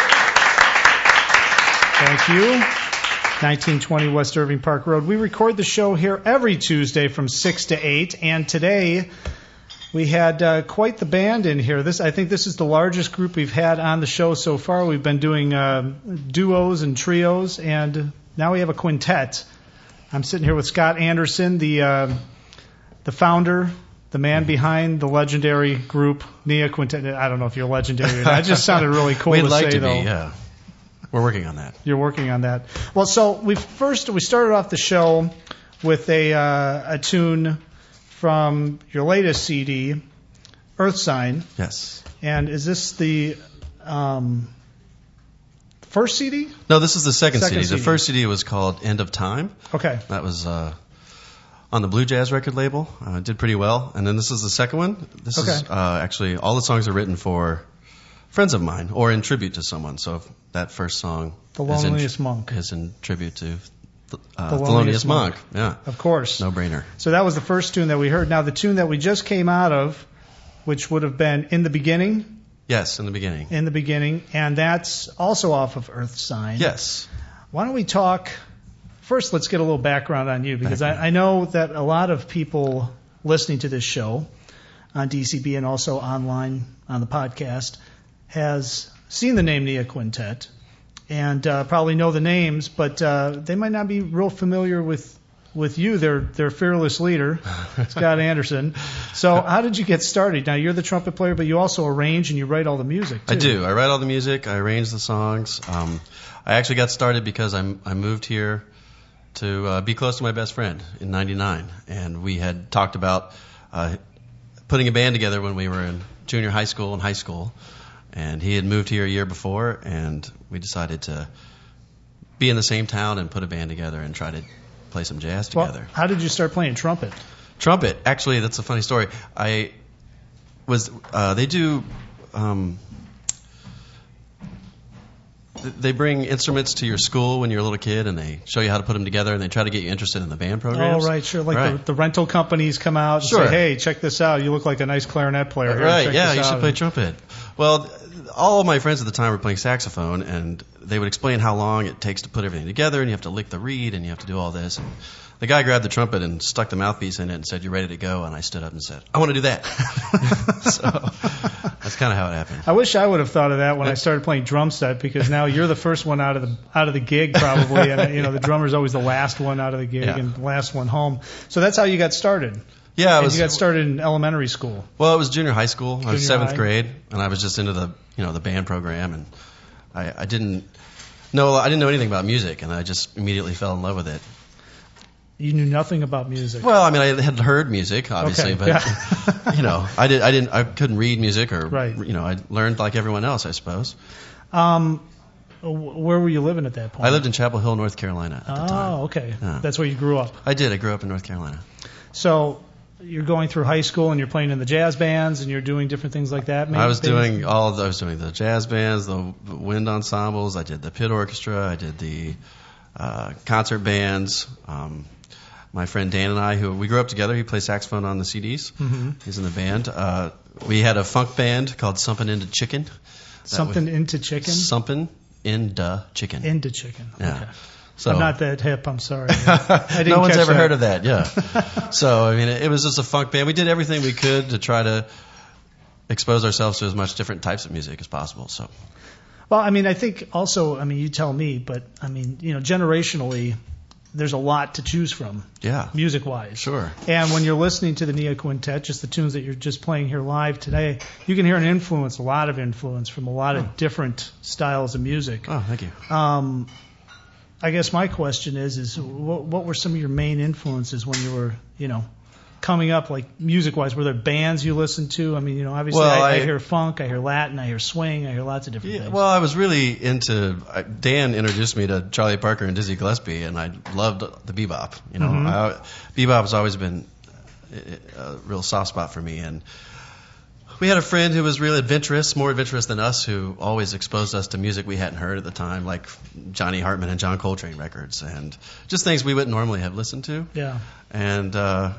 Thank you. nineteen twenty West Irving Park Road. We record the show here every Tuesday from six to eight. And today we had uh, quite the band in here. This, I think this is the largest group we've had on the show so far. We've been doing uh, duos and trios, and now we have a quintet. I'm sitting here with Scott Anderson, the uh, the founder, the man behind the legendary group Nia Quintet. I don't know if you're legendary or not. It just sounded really cool We'd to like say, to though. be, yeah. We're working on that. You're working on that. Well, so we first we started off the show with a uh, a tune from your latest C D, Earth Sign. Yes. And is this the um, first C D? No, this is the second, Second C D. C D. The first C D was called End of Time. Okay. That was uh, on the Blue Jazz record label. Uh, did pretty well. And then this is the second one. This is Okay. uh, actually, all the songs are written for friends of mine or in tribute to someone. So if that first song The is in, Loneliest Monk. is in tribute to uh, The The Loneliest Loneliest Monk. Monk. Yeah. Of course. No brainer. So that was the first tune that we heard. Now the tune that we just came out of, which would have been In the Beginning, Yes, in the beginning. In the Beginning, and that's also off of Earth Sign. Yes. Why don't we talk, first let's get a little background on you, because I, I know that a lot of people listening to this show on D C B and also online on the podcast has seen the name Nia Quintet and uh, probably know the names, but uh, they might not be real familiar with with you, their their fearless leader, Scott Anderson. So how did you get started? Now, you're the trumpet player, but you also arrange and you write all the music, too. I do. I write all the music. I arrange the songs. Um, I actually got started because I'm, I moved here to uh, be close to my best friend in ninety-nine. And we had talked about uh, putting a band together when we were in junior high school and high school. And he had moved here a year before, and we decided to be in the same town and put a band together and try to play some jazz together. Well, how did you start playing trumpet? Trumpet, actually, that's a funny story. I was, uh, they do, um, th- they bring instruments to your school when you're a little kid, and they show you how to put them together, and they try to get you interested in the band programs. Oh, right, sure. Like Right. The, the rental companies come out and Sure. say, hey, check this out. You look like a nice clarinet player. Here, Right, check yeah, this you out. should play trumpet. Well, all of my friends at the time were playing saxophone, and they would explain how long it takes to put everything together, and you have to lick the reed, and you have to do all this. And the guy grabbed the trumpet and stuck the mouthpiece in it and said, "You ready to go?" And I stood up and said, "I want to do that." So that's kind of how it happened. I wish I would have thought of that when I started playing drum set, because now you're the first one out of the out of the gig probably, and you know the drummer's always the last one out of the gig Yeah. and the last one home. So that's how you got started. Yeah, I And was. you got started in elementary school. Well, it was junior high school. I was Junior seventh high. grade, and I was just into the you know the band program, and I, I didn't know I didn't know anything about music, and I just immediately fell in love with it. You knew nothing about music. Well, I mean, I had heard music, obviously, Okay, but yeah. you know, I did I didn't I couldn't read music or Right. you know I learned like everyone else, I suppose. Um, wh- where were you living at that point? I lived in Chapel Hill, North Carolina at the time. Oh, okay. Yeah. That's where you grew up. I did. I grew up in North Carolina. So you're going through high school and you're playing in the jazz bands and you're doing different things like that. Maybe I was things- doing all of the, I was doing the jazz bands, the wind ensembles. I did the pit orchestra. I did the uh, concert bands. Um, my friend Dan and I, who we grew up together, he plays saxophone on the C Ds. Mm-hmm. He's in the band. Uh, we had a funk band called Sumpin' Into Chicken. That something was- into chicken. Sumpin' Into Chicken. Into chicken. Yeah. Okay. So I'm not that hip. I'm sorry. I didn't no one's catch ever that. heard of that. Yeah. So I mean, it, it was just a funk band. We did everything we could to try to expose ourselves to as much different types of music as possible. So Well, I mean, I think also, I mean, you tell me, but I mean, you know, generationally, there's a lot to choose from, yeah, music-wise. sure. And when you're listening to the Nia Quintet, just the tunes that you're just playing here live today, you can hear an influence, a lot of influence from a lot Oh. of different styles of music. Oh, thank you. Um, I guess my question is, is what, what were some of your main influences when you were, you know, coming up, like music-wise? Were there bands you listened to? I mean, you know, obviously Well, I, I I- hear funk, I hear Latin, I hear swing, I hear lots of different Yeah, things. well, I was really into. uh, Dan introduced me to Charlie Parker and Dizzy Gillespie, and I loved the bebop. You know, Mhm. I, bebop has always been a, a real soft spot for me. And we had a friend who was really adventurous, more adventurous than us, who always exposed us to music we hadn't heard at the time, like Johnny Hartman and John Coltrane records, and just things we wouldn't normally have listened to. Yeah. And uh,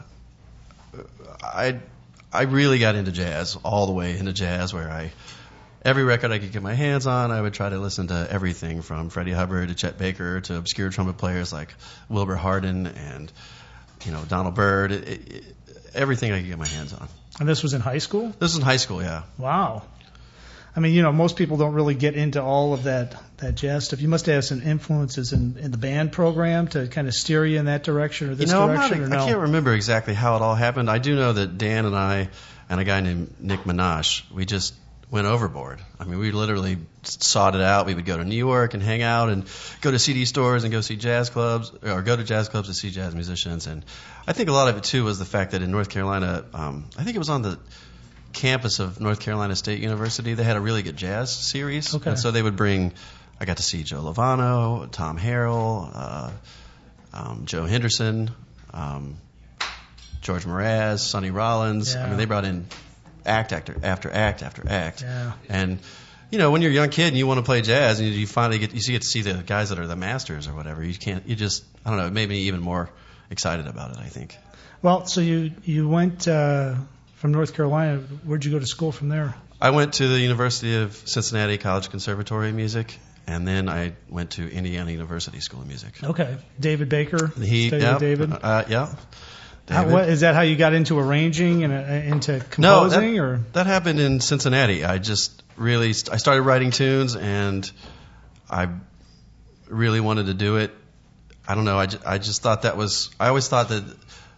I I really got into jazz, all the way into jazz, where I every record I could get my hands on, I would try to listen to everything from Freddie Hubbard to Chet Baker to obscure trumpet players like Wilbur Hardin and you know Donald Byrd. It, it, everything I could get my hands on. And this was in high school? This was in high school, yeah. Wow. I mean, you know, most people don't really get into all of that, that jazz stuff. You must have some influences in, in the band program to kind of steer you in that direction or this you know, direction, I'm not, or no? I can't remember exactly how it all happened. I do know that Dan and I and a guy named Nick Minaj, we just went overboard. I mean, we literally sought it out. We would go to New York and hang out and go to C D stores and go see jazz clubs, or go to jazz clubs to see jazz musicians. And I think a lot of it, too, was the fact that in North Carolina, um, I think it was on the campus of North Carolina State University, they had a really good jazz series. Okay. And so they would bring, I got to see Joe Lovano, Tom Harrell, uh, um, Joe Henderson, um, George Mraz, Sonny Rollins. Yeah. I mean, they brought in act after after act after act. Yeah. And you know, when you're a young kid and you want to play jazz, and you finally get you get to see the guys that are the masters or whatever, you can't. You just I don't know. It made me even more excited about it, I think. Well, so you you went uh, from North Carolina. Where'd you go to school from there? I went to the University of Cincinnati College Conservatory of Music, and then I went to Indiana University School of Music. Okay, David Baker. He, studied yeah, with David. Uh, yeah. How, David. what, is that how you got into arranging and uh, into No, composing, that, or that happened in Cincinnati. I just really st- I started writing tunes, and I really wanted to do it. I don't know. I, ju- I just thought that was. I always thought that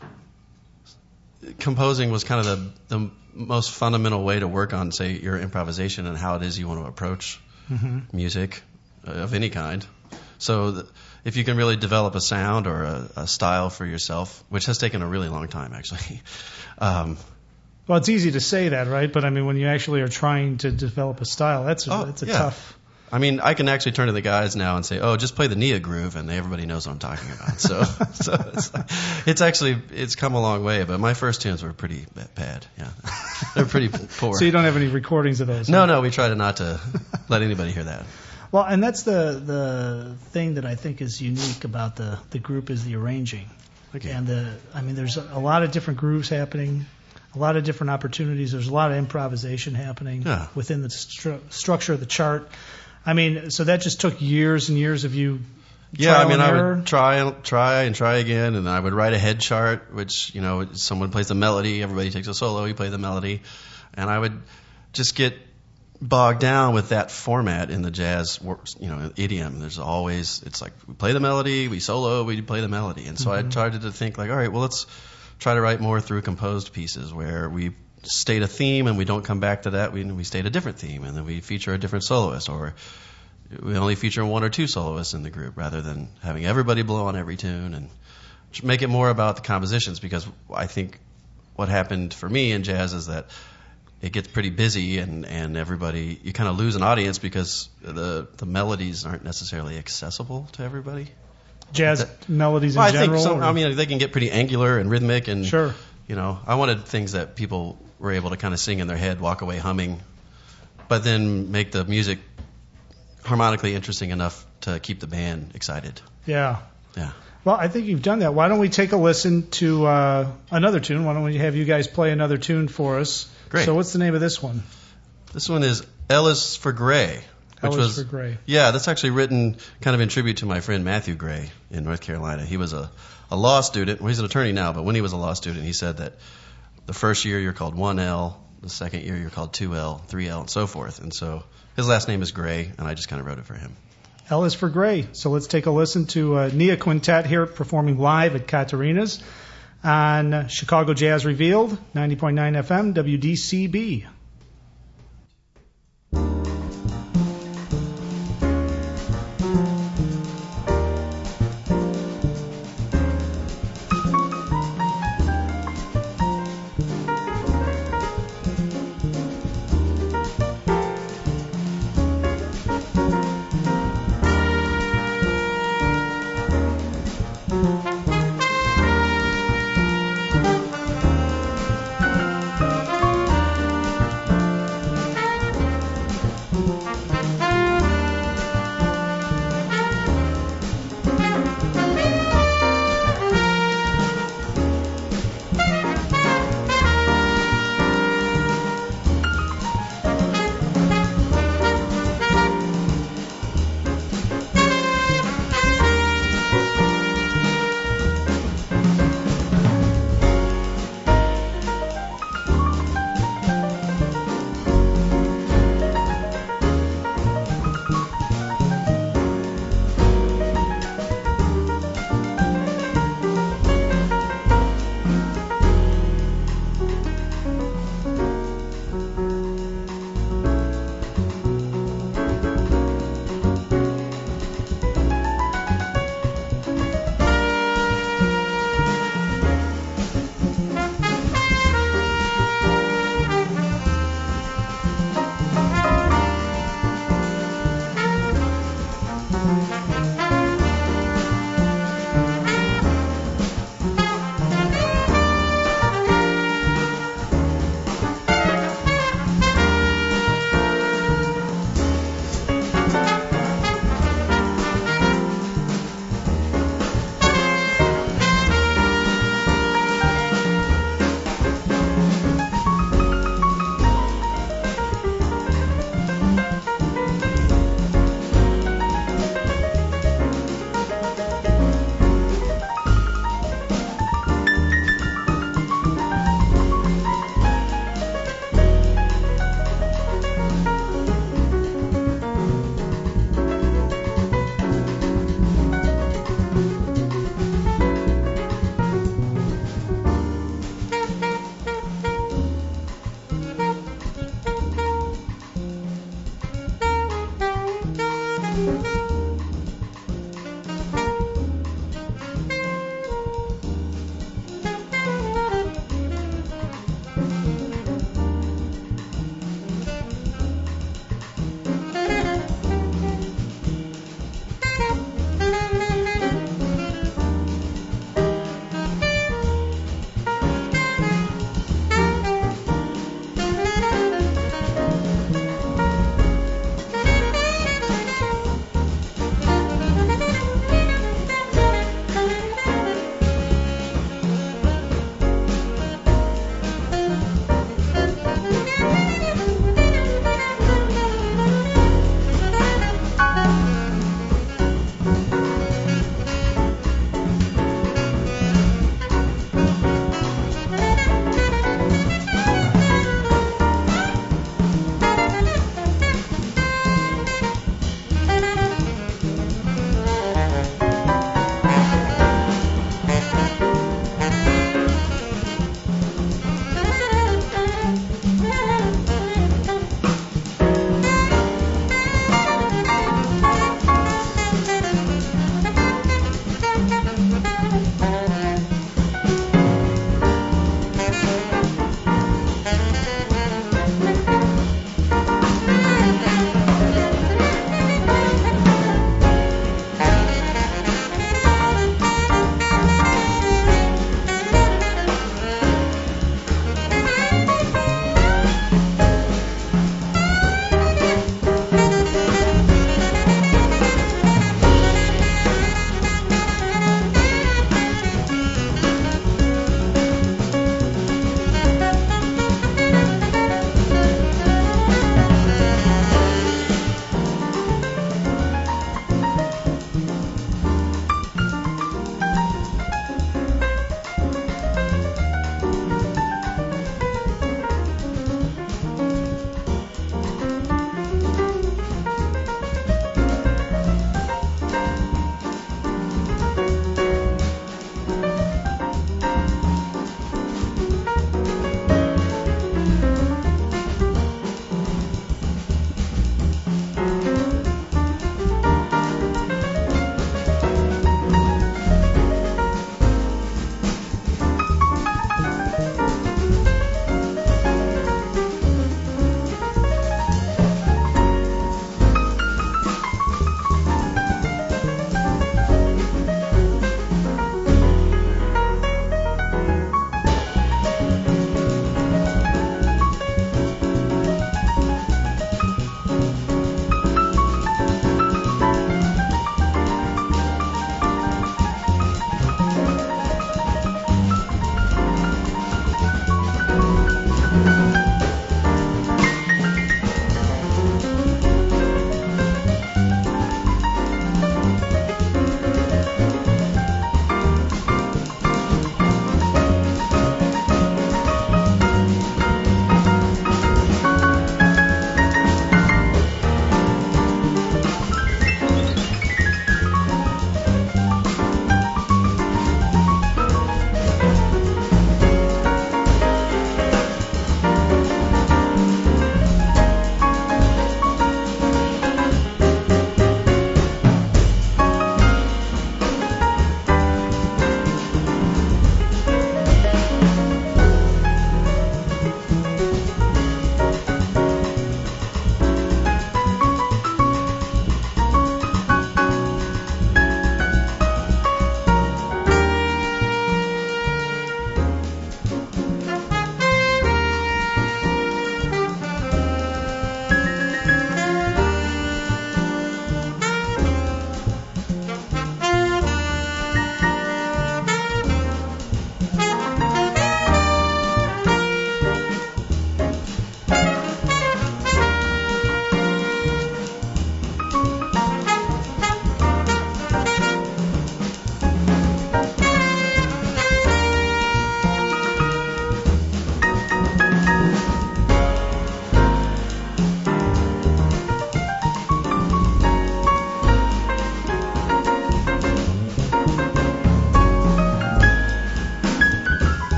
composing was kind of the the most fundamental way to work on, say, your improvisation and how it is you want to approach mm-hmm. music uh, of any kind. So th- if you can really develop a sound or a, a style for yourself, which has taken a really long time, actually. um, well, it's easy to say that, right? But I mean, when you actually are trying to develop a style, that's a, Oh, that's a yeah. tough. I mean, I can actually turn to the guys now and say, "Oh, just play the Nia groove," and everybody knows what I'm talking about. So, so it's, it's actually it's come a long way. But my first tunes were pretty bad. Yeah, they're pretty poor. So you don't have any recordings of those? No, huh? no, we try to not to let anybody hear that. Well, and that's the the thing that I think is unique about the the group is the arranging. Okay. And the I mean, there's a lot of different grooves happening, a lot of different opportunities. There's a lot of improvisation happening Yeah. within the stru- structure of the chart. I mean, so that just took years and years of you. Yeah, trial I mean, and I error? would try and try and try again, and then I would write a head chart, which, you know, someone plays the melody, everybody takes a solo, you play the melody, and I would just get bogged down with that format in the jazz, you know, idiom. There's always, it's like, we play the melody, we solo, we play the melody. And so Mm-hmm. I tried to think like, all right, well, let's try to write more through composed pieces where we state a theme and we don't come back to that. We, we state a different theme, and then we feature a different soloist, or we only feature one or two soloists in the group rather than having everybody blow on every tune, and just make it more about the compositions, because I think what happened for me in jazz is that it gets pretty busy, and, and everybody, you kind of lose an audience because the the melodies aren't necessarily accessible to everybody. Jazz That- melodies in Well, I general. think some, or- I mean, they can get pretty angular and rhythmic, and Sure. you know, I wanted things that people were able to kind of sing in their head, walk away humming, but then make the music harmonically interesting enough to keep the band excited. Yeah. Yeah. Well, I think you've done that. Why don't we take a listen to uh, another tune? Why don't we have you guys play another tune for us? Great. So what's the name of this one? This one is L is for Gray. Which L is was, for Gray. Yeah, that's actually written kind of in tribute to my friend Matthew Gray in North Carolina. He was a, a law student. Well, he's an attorney now, but when he was a law student, he said that the first year you're called one L, the second year you're called two L, three L, and so forth. And so his last name is Gray, and I just kind of wrote it for him. L is for Gray. So let's take a listen to uh, Nia Quintet here performing live at Katarina's on Chicago Jazz Revealed, ninety point nine F M, W D C B.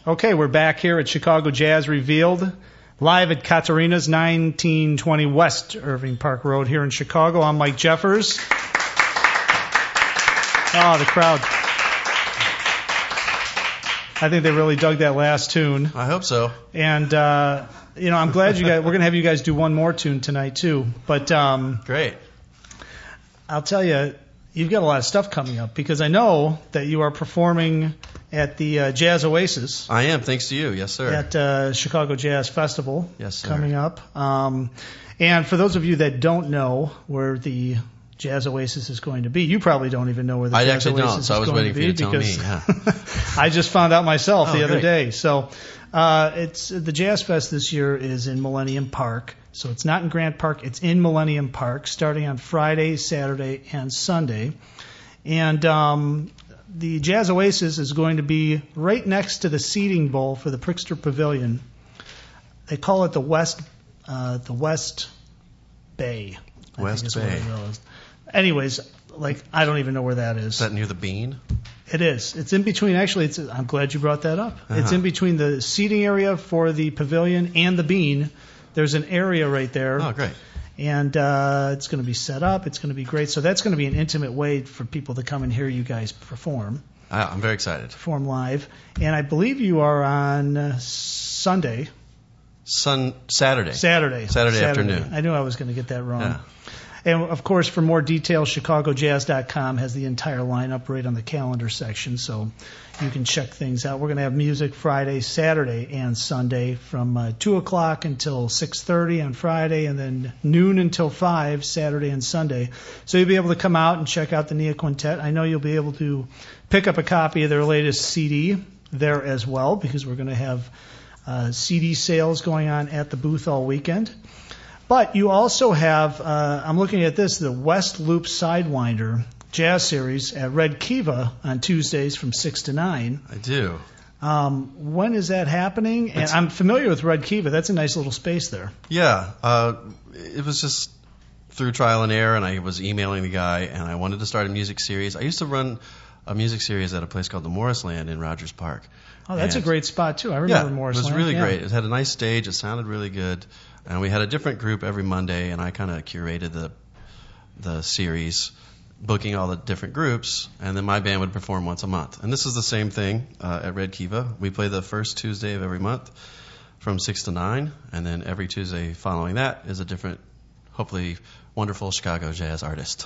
Okay, we're back here at Chicago Jazz Revealed, live at Katarina's, nineteen twenty West Irving Park Road here in Chicago. I'm Mike Jeffers. Oh, the crowd. I think they really dug that last tune. I hope so. And, uh, you know, I'm glad you guys, we're going to have you guys do one more tune tonight, too. But um, Great. I'll tell you, you've got a lot of stuff coming up because I know that you are performing at the uh, Jazz Oasis. I am, thanks to you. Yes, sir. At uh, Chicago Jazz Festival. Yes, sir. Coming up. Um, and for those of you that don't know where the Jazz Oasis is going to be, you probably don't even know where the I Jazz actually Oasis don't, is so I was going waiting to for you be to tell me. because Yeah. I just found out myself Oh, the other great. day. So uh, it's the Jazz Fest this year is in Millennium Park. So it's not in Grant Park, it's in Millennium Park, starting on Friday, Saturday, and Sunday. And um, the Jazz Oasis is going to be right next to the seating bowl for the Prickster Pavilion. They call it the West, uh, the West Bay. I West think is Bay. what it is. Anyways, like I don't even know where that is. Is that near the Bean? It is. It's in between. Actually, it's. I'm glad you brought that up. Uh-huh. It's in between the seating area for the pavilion and the Bean. There's an area right there. Oh, great. And uh, it's going to be set up. It's going to be great. So that's going to be an intimate way for people to come and hear you guys perform, I, I'm very excited. perform live. And I believe you are on uh, Sunday, Sun Saturday. Saturday, Saturday afternoon. I knew I was going to get that wrong. Yeah. And, of course, for more details, Chicago Jazz dot com has the entire lineup right on the calendar section, so you can check things out. We're going to have music Friday, Saturday, and Sunday from uh, two o'clock until six thirty on Friday, and then noon until five Saturday and Sunday. So you'll be able to come out and check out the Nia Quintet. I know you'll be able to pick up a copy of their latest C D there as well, because we're going to have uh, C D sales going on at the booth all weekend. But you also have, uh, I'm looking at this, the West Loop Sidewinder Jazz Series at Red Kiva on Tuesdays from six to nine. I do. Um, when is that happening? And It's- I'm familiar with Red Kiva. That's a nice little space there. Yeah. Uh, it was just through trial and error, and I was emailing the guy, and I wanted to start a music series. I used to run a music series at a place called the Morrisland in Rogers Park. Oh, that's And- a great spot, too. I Yeah, remember it Morris was Land. really Yeah. great. It had a nice stage. It sounded really good. And we had a different group every Monday, and I kind of curated the the series, booking all the different groups, and then my band would perform once a month. And this is the same thing uh, at Red Kiva. We play the first Tuesday of every month from six to nine, and then every Tuesday following that is a different, hopefully wonderful Chicago jazz artist.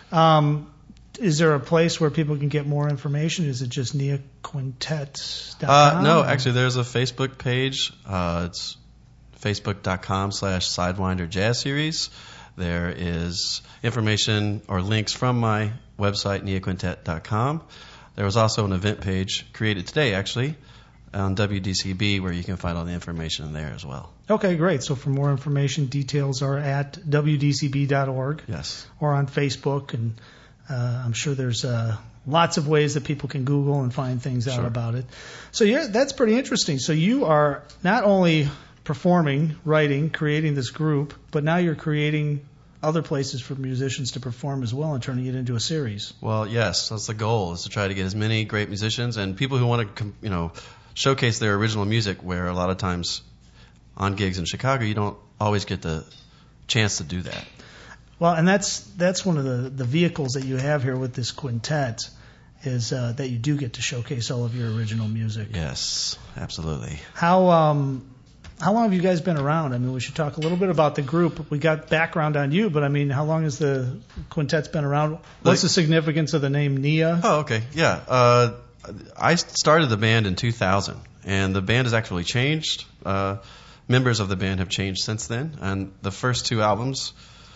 Um, is there a place where people can get more information? Is it just nia quintet dot com? Uh, no, actually, there's a Facebook page. Uh, it's facebook.com slash Sidewinder Jazz Series. There is information or links from my website, nia quintet dot com. There was also an event page created today, actually, on W D C B, where you can find all the information there as well. Okay, great. So for more information, details are at w d c b dot org Yes. or on Facebook, and uh, I'm sure there's uh, lots of ways that people can Google and find things out Sure. about it. So yeah, that's pretty interesting. So you are not only performing, writing, creating this group, but now you're creating other places for musicians to perform as well and turning it into a series. Well, yes, that's the goal, is to try to get as many great musicians and people who want to, you know, showcase their original music, where a lot of times on gigs in Chicago, you don't always get the chance to do that. Well, and that's that's one of the, the vehicles that you have here with this quintet is uh, that you do get to showcase all of your original music. Yes, absolutely. How um, how long have you guys been around? I mean, we should talk a little bit about the group. We got background on you, but I mean, how long has the quintet's been around? What's Like- the significance of the name Nia? Oh, okay. Yeah. Uh, I started the band in two thousand, and the band has actually changed. Uh, members of the band have changed since then, and the first two albums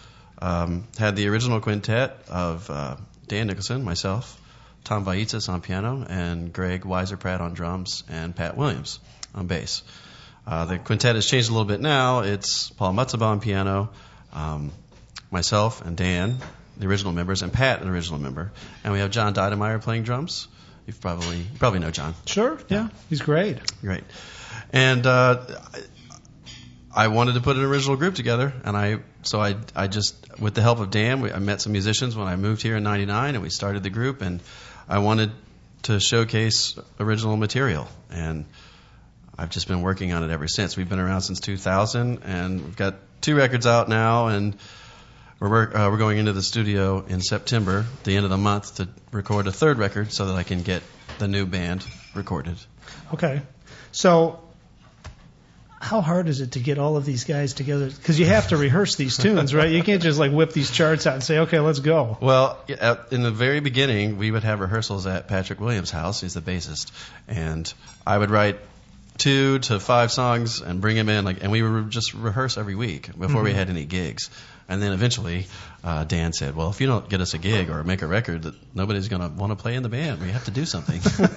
um, had the original quintet of uh, Dan Nicholson, myself, Tom Vaitsas on piano, and Greg Weiser-Pratt on drums, and Pat Williams on bass. Uh, the quintet has changed a little bit now. It's Paul Mutzaba on piano, um, myself and Dan, the original members, and Pat, an original member. And we have John Deidemeyer playing drums. You've probably you probably know John. Sure, yeah, he's great. Great. And uh, I wanted to put an original group together, and I so I I just, with the help of Dan, we, I met some musicians when I moved here in ninety-nine, and we started the group, and I wanted to showcase original material. And I've just been working on it ever since. We've been around since two thousand, and we've got two records out now, and we're uh, we're going into the studio in September, the end of the month, to record a third record so that I can get the new band recorded. Okay. So how hard is it to get all of these guys together? Because you have to rehearse these tunes, right? You can't just like whip these charts out and say, okay, let's go. Well, in the very beginning, we would have rehearsals at Patrick Williams' house. He's the bassist. And I would write two to five songs and bring him in, like, and we would just rehearse every week before mm-hmm. we had any gigs. And then eventually, uh, Dan said, well, if you don't get us a gig or make a record, that nobody's going to want to play in the band. We have to do something.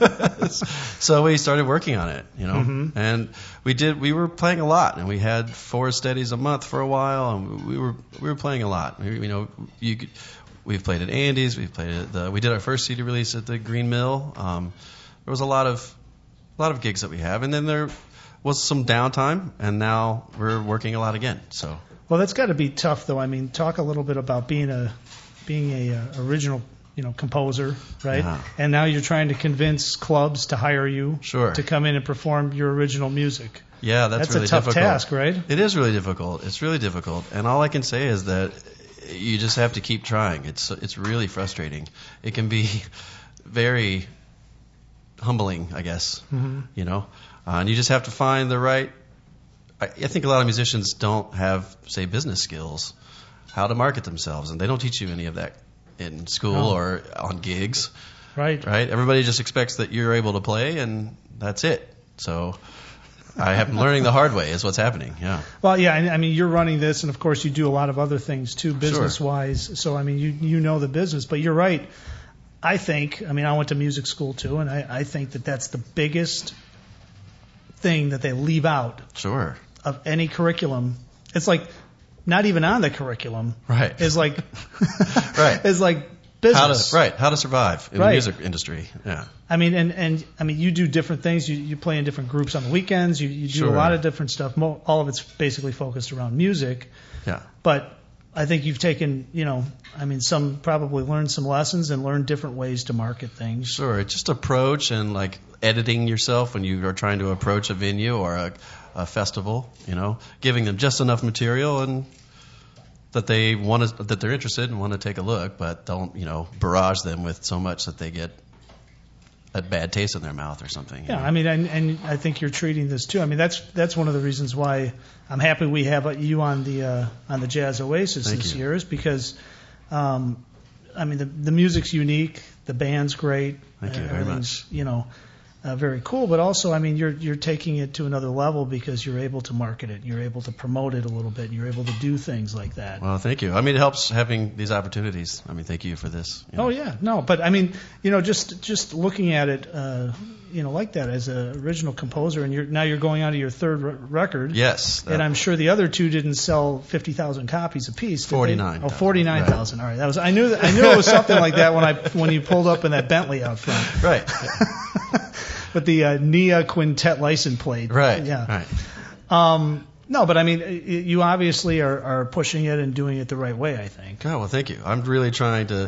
So we started working on it, you know. Mm-hmm. And we did. We were playing a lot, and we had four steadies a month for a while, and we were we were playing a lot. We, you know, you could, we've played at Andy's. We've played at the. We did our first C D release at the Green Mill. Um, there was a lot of a lot of gigs that we have, and then there was some downtime, and now we're working a lot again. So. Well, that's got to be tough, though. I mean, talk a little bit about being a being a uh, original, you know, composer, right? Yeah. And now you're trying to convince clubs to hire you sure. to come in and perform your original music. Yeah, that's, that's really a tough difficult. task, right? It is really difficult. It's really difficult, and all I can say is that you just have to keep trying. It's it's really frustrating. It can be very humbling, I guess. Mm-hmm. You know, uh, and you just have to find the right. I think a lot of musicians don't have, say, business skills, how to market themselves, and they don't teach you any of that in school no. or on gigs. Right. Right? Everybody just expects that you're able to play, and that's it. So I am learning the hard way is what's happening, yeah. Well, yeah, I mean, you're running this, and, of course, you do a lot of other things, too, business-wise. Sure. So, I mean, you you know the business. But you're right. I think, I mean, I went to music school, too, and I, I think that that's the biggest thing that they leave out. Sure. Of any curriculum. It's like not even on the curriculum. Right. It's like right. It's like business. How to, right. How to survive in right. the music industry. Yeah. I mean, and, and I mean, you do different things. You you play in different groups on the weekends. You you do sure. a lot of different stuff. Mo- all of it's basically focused around music. Yeah. But I think you've taken, you know, I mean, some probably learned some lessons and learned different ways to market things. Sure. Just approach and like editing yourself when you are trying to approach a venue or a a festival, you know, giving them just enough material and that they want to, that they're interested and want to take a look, but don't, you know, barrage them with so much that they get a bad taste in their mouth or something. Yeah, know? I mean, and, and I think you're treating this too. I mean, that's that's one of the reasons why I'm happy we have you on the uh, on the Jazz Oasis Thank this you. year, is because, um, I mean, the the music's unique, the band's great. Thank you uh, very much. You know. Uh, very cool, but also, I mean, you're you're taking it to another level because you're able to market it, you're able to promote it a little bit, you're able to do things like that. Well, thank you. I mean, it helps having these opportunities. I mean, thank you for this. You know. Oh yeah, no, but I mean, you know, just just looking at it, uh, you know, like that as an original composer, and you're now you're going on to your third re- record. Yes. And I'm sure the other two didn't sell fifty thousand copies apiece. Forty-nine. Oh, forty-nine thousand. Right. All right, that was I knew that, I knew it was something like that when I when you pulled up in that Bentley out front. Right. With the uh, N I A Quintet license plate. Right. Yeah. Right. Um, no, but I mean, you obviously are, are pushing it and doing it the right way, I think. Oh, well, thank you. I'm really trying to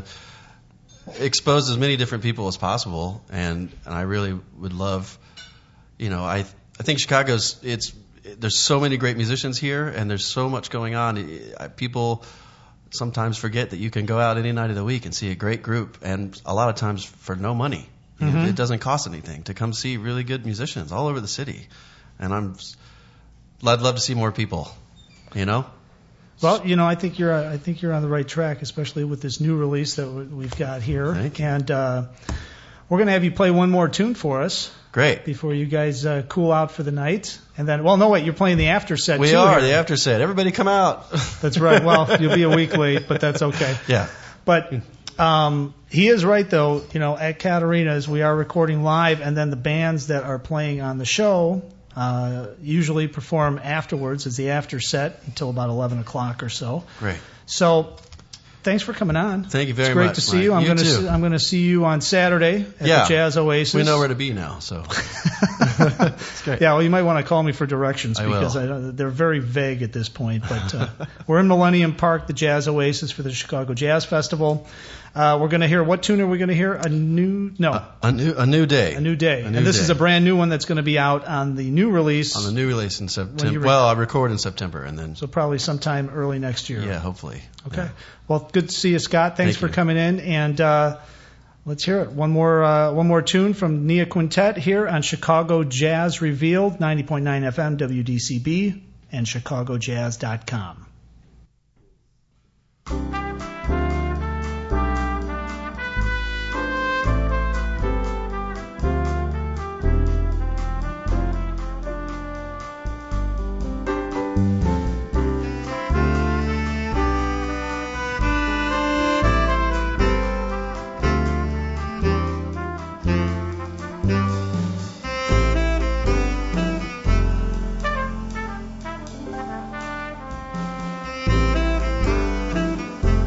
expose as many different people as possible, and, and I really would love, you know, I I think Chicago's, it's, there's so many great musicians here, and there's so much going on. People sometimes forget that you can go out any night of the week and see a great group, and a lot of times for no money. Mm-hmm. It doesn't cost anything to come see really good musicians all over the city, and I'm, I'd love to see more people, you know. Well, you know, I think you're I think you're on the right track, especially with this new release that we've got here. Thank you. And uh, we're going to have you play one more tune for us. Great. Before you guys uh, cool out for the night, and then, well, no, wait, you're playing the after set. We too are here. the after set. Everybody, come out. That's right. Well, you'll be a week late, but that's okay. Yeah. But. Um, he is right, though. You know, at Katarina's, we are recording live, and then the bands that are playing on the show uh, usually perform afterwards as the after set until about eleven o'clock or so. Great. So, thanks for coming on. Thank you very much. It's great much, to see Mike. you. I'm You going too. to I'm going to see you on Saturday at yeah. the Jazz Oasis. We know where to be now, so. It's great. Yeah, well, you might want to call me for directions I because will. I don't, they're very vague at this point. But uh, we're in Millennium Park, the Jazz Oasis for the Chicago Jazz Festival. Uh, we're going to hear, what tune are we going to hear? A new, no. A, a new a new day. A New Day. A new and this day. is a brand new one that's going to be out on the new release. On the new release in When you September. re- Well, I record in September and then. So probably sometime early next year. Yeah, hopefully. Okay. Yeah. Well, good to see you, Scott. Thanks Thank for you. coming in. And uh, let's hear it. One more uh, one more tune from Nia Quintet here on Chicago Jazz Revealed, ninety point nine F M W D C B and chicago jazz dot com. Thank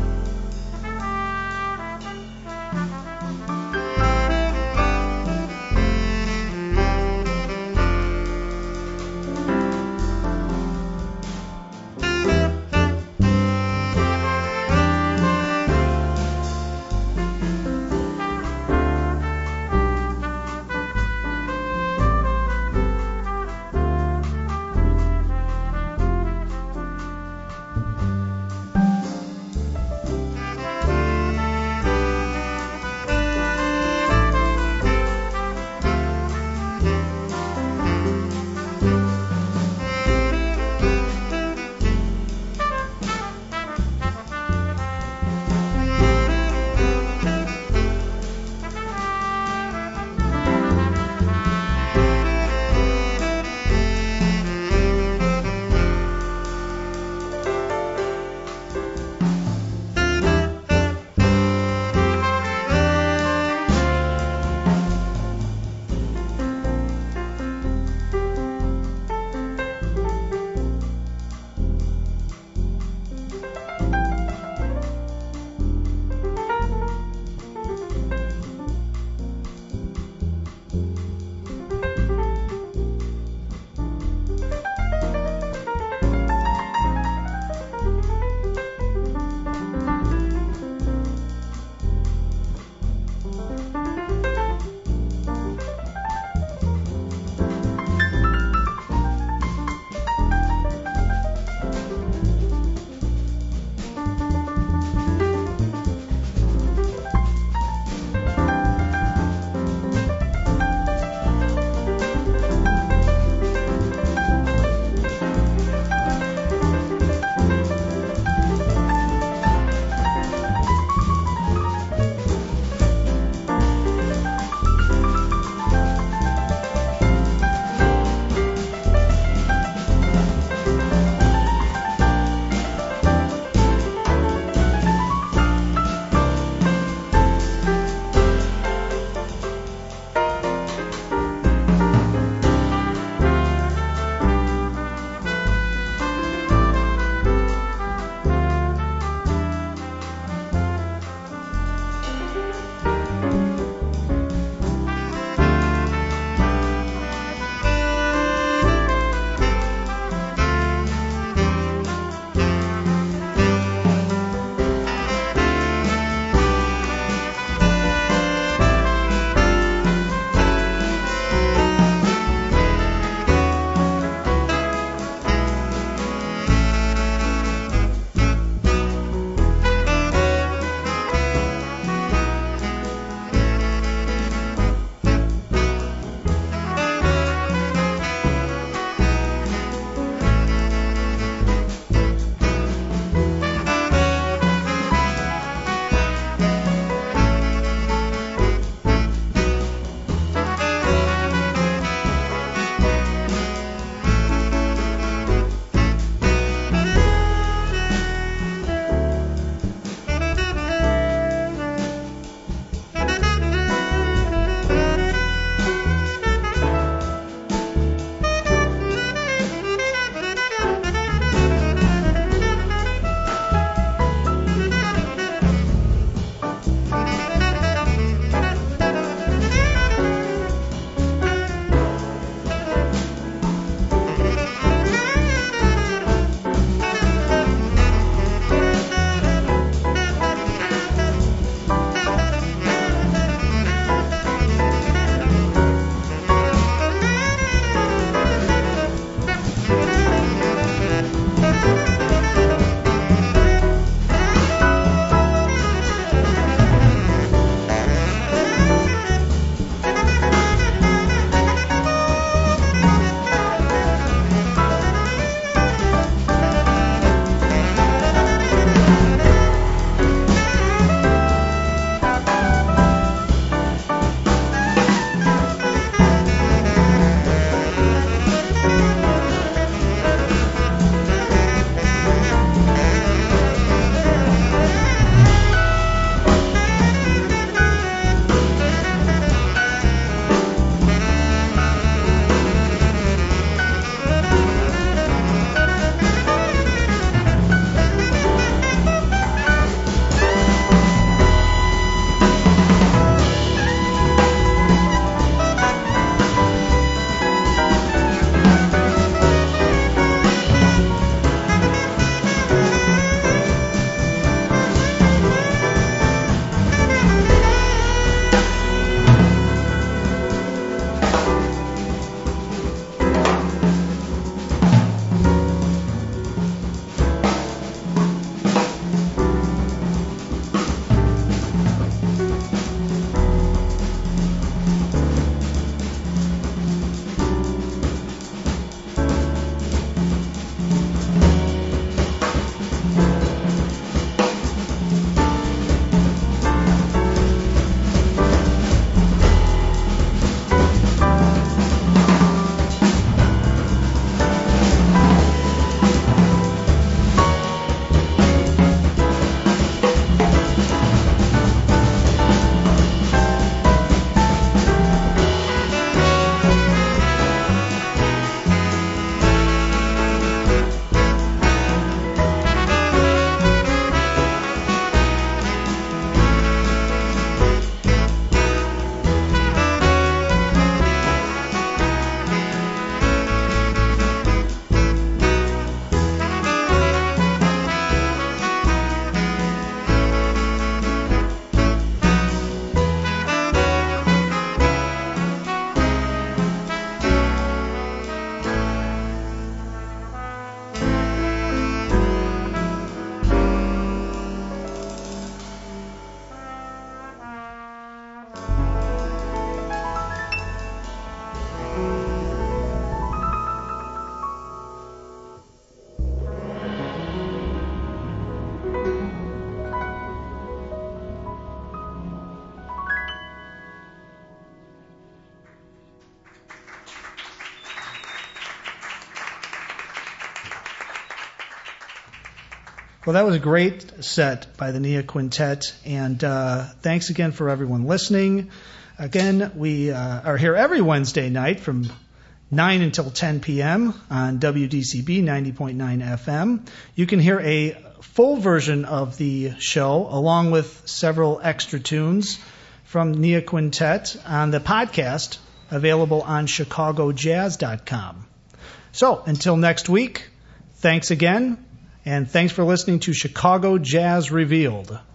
Well, that was a great set by the Nia Quintet, and uh, thanks again for everyone listening. Again, we uh, are here every Wednesday night from nine until ten p.m. on W D C B ninety point nine F M. You can hear a full version of the show, along with several extra tunes from Nia Quintet on the podcast, available on chicago jazz dot com. So, until next week, thanks again. And thanks for listening to Chicago Jazz Revealed.